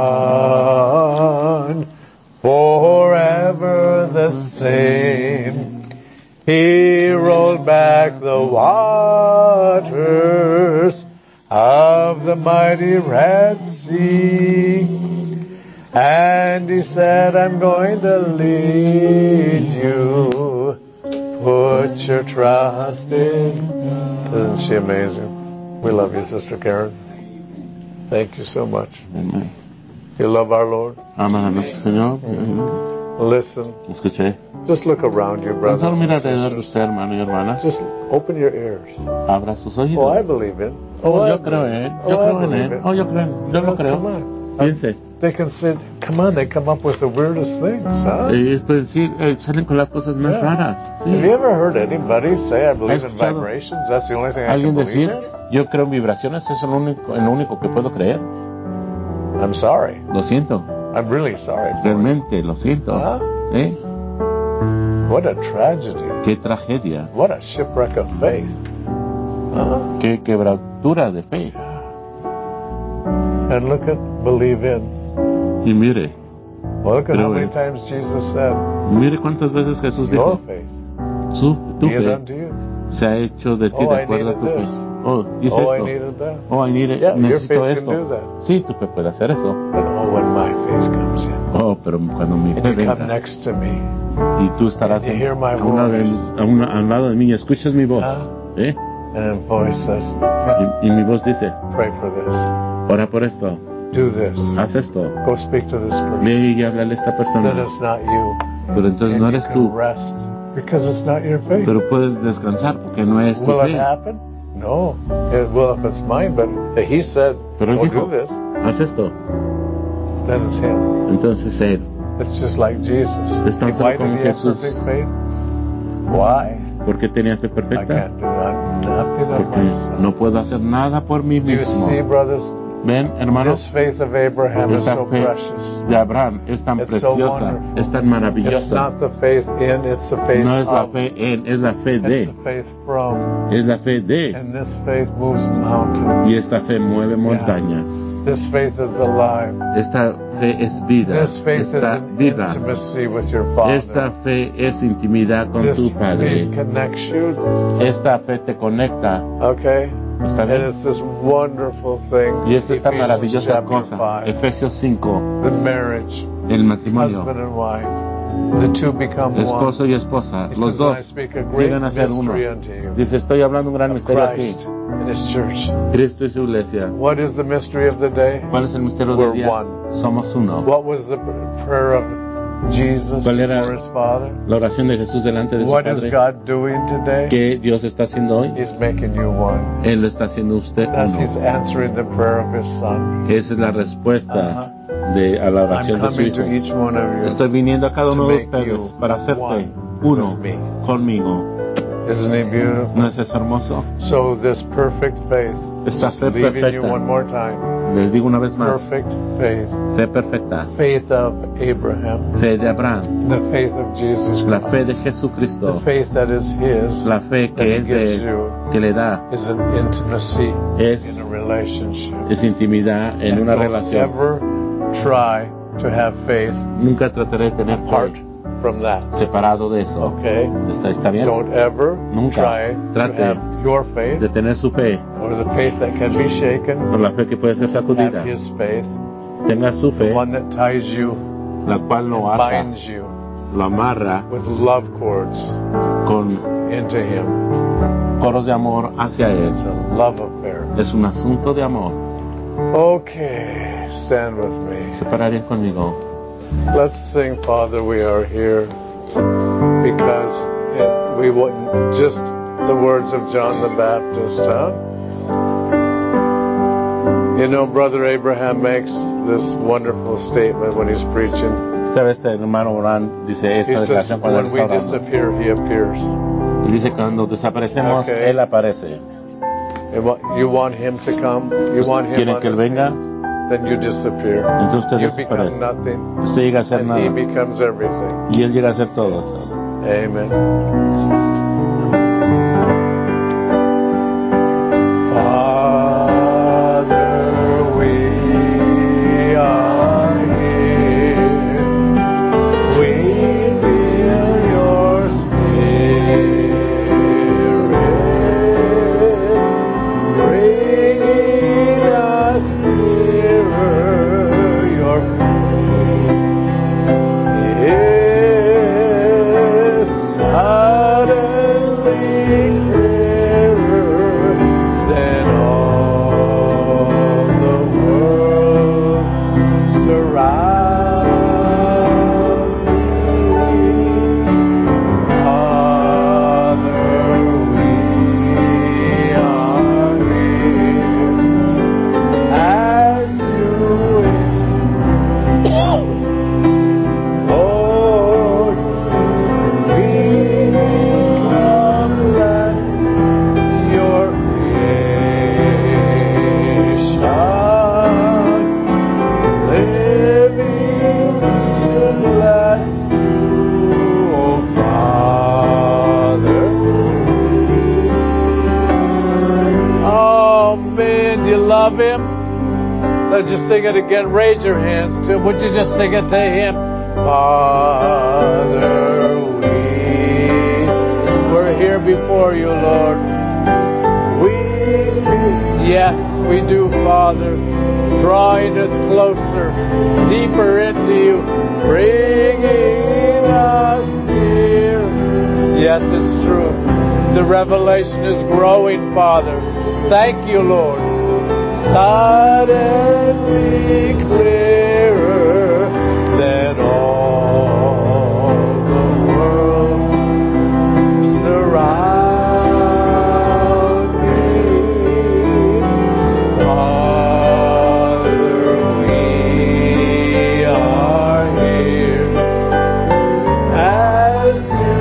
one, forever the same. He rolled back the waters of the mighty Red Sea, and He said, I'm going to lead you. Put your trust in. Isn't she amazing? We love you, Sister Karen. Thank you so much. Amén. You love our Lord? Aman a nuestro Señor. Listen. Escuché. Just look around you, brothers Solo mira and alrededor de sisters. usted, hermano y hermana. Just open your ears. Abra sus Oh, I oídos. believe it. Yo creo en Él. Yo creo en Él. Oh, Yo lo come creo. on. Piense. They can say, come on, they come up with the weirdest things, huh? Ellos pueden decir, salen con las cosas más raras. Sí. Have you ever heard anybody say, I believe in escuchado vibrations? That's the only thing I can Alguien believe decir, in? yo creo en vibraciones, eso es lo único que puedo creer. I'm sorry. Lo siento. I'm really sorry for it. Realmente, lo siento. Huh? What a tragedy. Qué tragedia. What a shipwreck of faith. Huh? Qué quebradura de fe. And look at believe in. Y mire, Well, look at how Creo many en. times Jesus said, mire cuántas veces Jesús your dijo, faith tu be it fe unto you. se ha hecho de ti Oh, de I acuerdo a needed tu fe. this. Oh, hice Oh, I esto. needed that. Oh, Yeah, your necesito faith can do esto. that. Sí, tu fe puede hacer eso. But oh, when my faith comes in, Oh, pero cuando mi and fe you come venga next to me, y tú estarás and you hear my a un lado voice. al lado de mí y escuchas mi voz, and a voice says, y mi voz dice, pray for this. ora por esto, Do this. haz esto, Go speak to this ve person. y háblale a esta Then persona. it's not you. Pero entonces And no you eres can tú, rest because it's not your faith. pero puedes descansar porque no es tu Will it fe. happen? No. It will if it's mine, but He said, Pero él go dijo, do this. haz esto, Then it's Him. entonces él. It's just like Jesus. Es tan Why solo como did He have Jesús. perfect faith? Why? ¿Por qué tenía fe I perfecta? can't do nothing of Porque myself. no puedo hacer nada por mí Do you mismo. see, brothers? Ven, This hermanos, faith of Abraham is esta so fe precious. de Abraham es tan It's so preciosa, wonderful. es tan It's maravillosa. not the faith in, it's the faith No es la of. fe en, es la fe It's de, the faith from. es la fe de. And this faith moves mountains. Y esta fe mueve montañas. This faith is alive. Esta fe es vida, This faith is está in viva. intimacy with your Father. Esta fe es intimidad con This tu Padre. faith connects you. Esta fe te conecta, Okay? ¿está And bien? it's this wonderful thing. Y esta Ephesians maravillosa chapter cosa, 5. Efesios 5, The marriage, el matrimonio, husband and wife. The two become one. esposo y esposa, He los says, I dos speak a great llegan a ser uno. mystery unto you. Dice, estoy hablando un gran Of misterio aquí. Christ and His church. Cristo y su iglesia. What is the mystery of the day? ¿Cuál es el misterio We're del día? one. Somos uno. What was the prayer of Jesus ¿Cuál era before His Father? la oración de Jesús delante de su What is Padre? God doing today? ¿Qué Dios está haciendo hoy? He's making you one. Él lo está haciendo usted As He's uno. answering the prayer of His Son. Esa es la respuesta a la I'm oración de su coming to Hijo. each one of you. Estoy viniendo a cada to uno de make ustedes you para hacerte one uno with me. conmigo. Isn't He beautiful? ¿No es eso hermoso? So this perfect faith, Esta just fe leaving you perfecta. one more time. Les digo una vez más, perfect faith, fe perfecta, faith of Abraham, fe de Abraham, the faith of Jesus la fe de Christ, Jesucristo, the faith that is His, la fe that que He es gives de you, que le da, is an intimacy es, in a relationship. es intimidad en And una don't relación. ever try to have faith Nunca trataré de tener apart fe from that. separado de eso. Okay? ¿Está bien? Don't ever Nunca try to trate have your faith de tener su fe, or the faith that can be shaken. por la fe que puede ser sacudida. Have His faith, Tenga su the fe, one that ties you, la cual lo ata, binds you lo amarra with love cords con into Him. coros de amor hacia Él. It's a love affair. Es un asunto de amor. Okay, stand with me. Se pararían conmigo. Let's sing, Father, we are here, because we wouldn't just the words of John the Baptist, huh? You know, Brother Abraham makes this wonderful statement when he's preaching. ¿Sabe? Este hermano Morán dice esta He says, declaración cuando él when está we orando. disappear, He appears. Él dice que cuando desaparecemos, Okay. Él aparece. You want Him to come? You want Him ¿Quieren on que Él the scene? venga? Then you disappear. Entonces usted You desaparece. become nothing, Usted llega a ser and He nada. becomes everything. Y Él llega a ser todo eso. Amen. Father, we are here. We feel Your Spirit bringing us nearer. Your is suddenly clearer than all the world surround me. Father, we are here as You Lord, we become less Your creation, living to bless You, oh Father. Oh man, do you love Him? Let's just sing it again. Raise your hands to Him. Would you just sing it to Him? Father, we're here before You, Lord. Yes, we do, Father. Drawing us closer, deeper into You, bringing us near. Yes, it's true. The revelation is growing, Father. Thank You, Lord. Suddenly clearer than all the world surround me. Father, we are here as You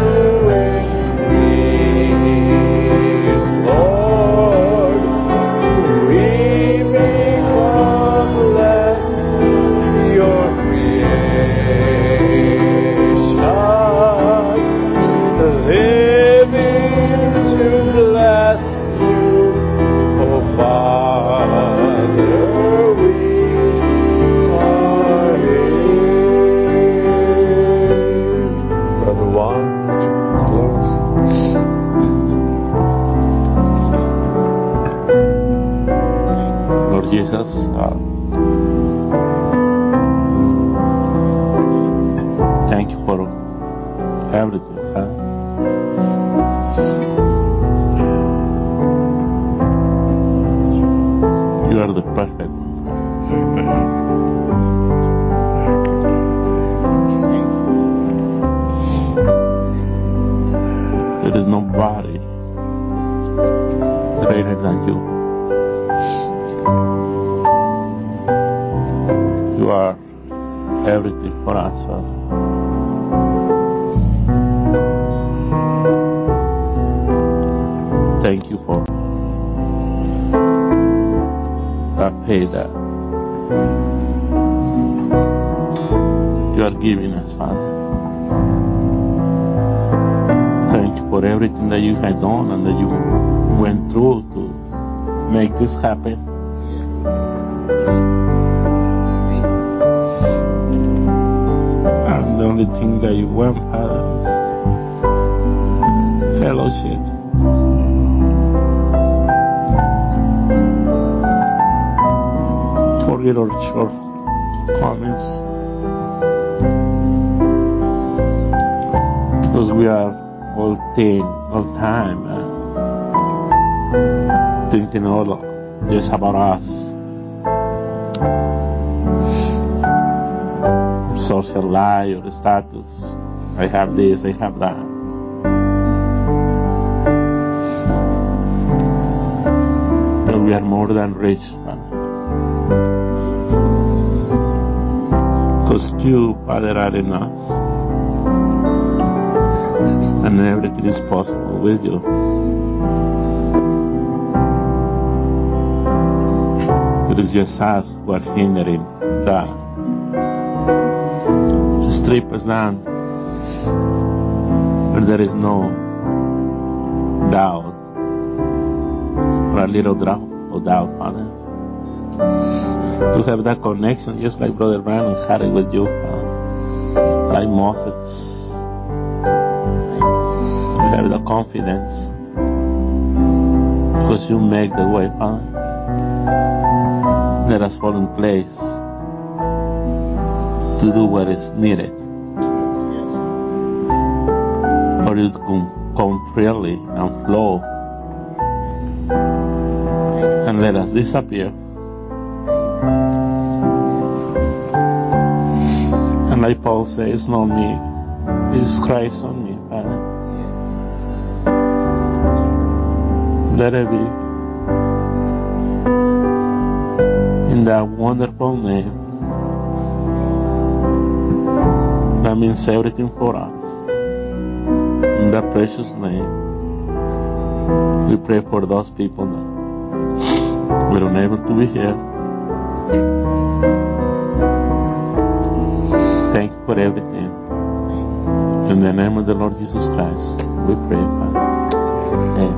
increase, Lord. We become less Your creation, living to bless You, oh Father. We are here. Brother Juan, would you close? Lord Jesus, thank You for everything. You are the perfect one. There is nobody greater than You. You are everything for us, Father. Thank You for that pay that forgiving us, Father. Thank you for everything that you had done and that you went through to make this happen. And the only thing that you want, Father, is fellowship. Forget our shortcomings, because we are all time thinking all just about us. Social life or status. I have this, I have that. But we are more than rich, Father. Because you, Father, are in us. And everything is possible with you. It is just us who are hindering that. Strip us down where there is no doubt or a little drop of doubt, Father. To have that connection just like Brother Brandon had it with you, Father. Like Moses. To have the confidence because you make the way, Father. Let us fall in place to do what is needed for you to come freely and flow and let us disappear. And like Paul says, it's not me, it's Christ on me, Father. Let it be in that wonderful name that means everything for us. In that precious name, we pray for those people that were unable to be here. Thank you for everything. In the name of the Lord Jesus Christ, we pray, Father. Amen.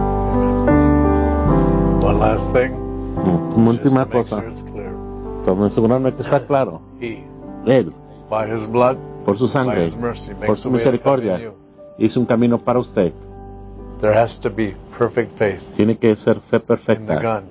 One last thing. Última cosa. Para asegurarme que está claro. Él, By his blood, por su sangre, por su misericordia, hizo un camino para usted. there has to be perfect faith Tiene que ser fe in the perfecta gun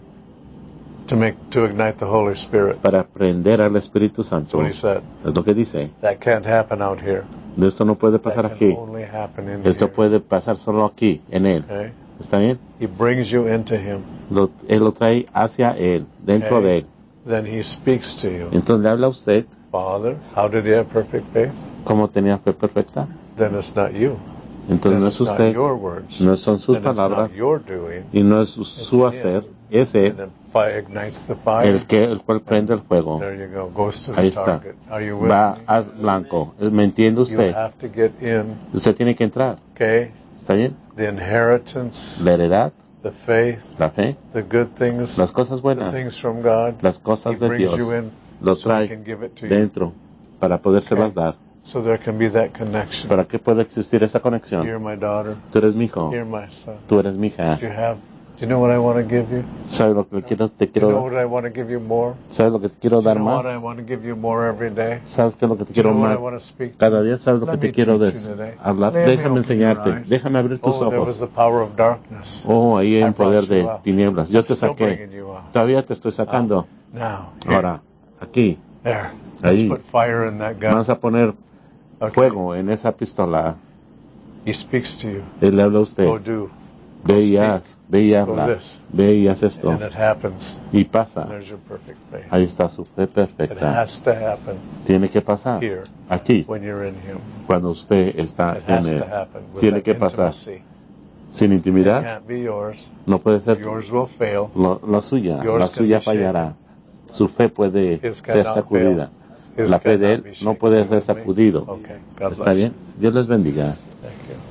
to ignite the Holy Spirit. para prender al Espíritu That's Santo. what he said. Es lo que dice. That can't happen out here. Esto no puede pasar That can aquí. only happen in Esto here. puede pasar solo aquí, en Él. Okay? ¿Está bien? He brings you into him. Él lo trae hacia Él, dentro Okay. de Él. Then he speaks to you. Entonces le habla a usted. Father, how did he have perfect faith? ¿Cómo tenía fe perfecta? Then it's not you. Entonces Then no it's es not usted, your words. no son sus Then it's not palabras your doing. y no es su hacer, es And Él then fire ignites the fire. el cual prende el fuego. There you go. Goes to Ahí the está. target. Are you with Va me? a blanco. ¿Me entiende You usted? have to get in. Usted tiene que entrar. Okay? ¿Está bien? The inheritance, La heredad, the faith, la fe, the good things, las cosas the buenas, things from God. las He cosas de brings Dios, you in lo so he trae can give it to you. dentro para podérselas dar. So there can be that connection. Para que pueda existir esa conexión. You're my daughter. Tú eres mi hijo, You're my son. tú eres mi hija. Do you know what I want to give you? ¿Sabes lo que te Do you know quiero what I want to give you more? ¿Sabes lo que te quiero Do you dar know what I más? want to give you more every day? ¿Sabes qué es lo que te Do you quiero know what I más? want to speak to Cada you? día sabes lo que Let te me quiero teach you today. hablar. Let me Déjame open your enseñarte, eyes. déjame abrir tus Oh, there was ojos. the power of darkness. Oh, ahí I en poder brought you de out. tinieblas. Yo I'm te still saqué. bringing you out. Todavía te estoy sacando. Now, here, Ahora, aquí. there. Let's Ahí. put fire in that gun. Vamos a poner Okay. fuego en esa pistola. He speaks to you. Él le habla a usted. Go do. Ve y haz, ve y Go habla. this. Ve y haz esto. And it happens. Y pasa. There's your perfect faith. Ahí está su fe It perfecta. has to happen Tiene que pasar. here Aquí, when you're in him. cuando usted está It en has to Él. happen with Tiene that que pasar. intimacy. Sin It intimidad, can't be yours. no puede ser Yours will fail. la suya. Yours La can suya be fallará. Su fe puede His ser cannot sacudida. His La fe de cannot Él be no shaken. puede You ser with me? sacudido. Okay. God ¿Está bless bien? Dios les bendiga. you. Thank you.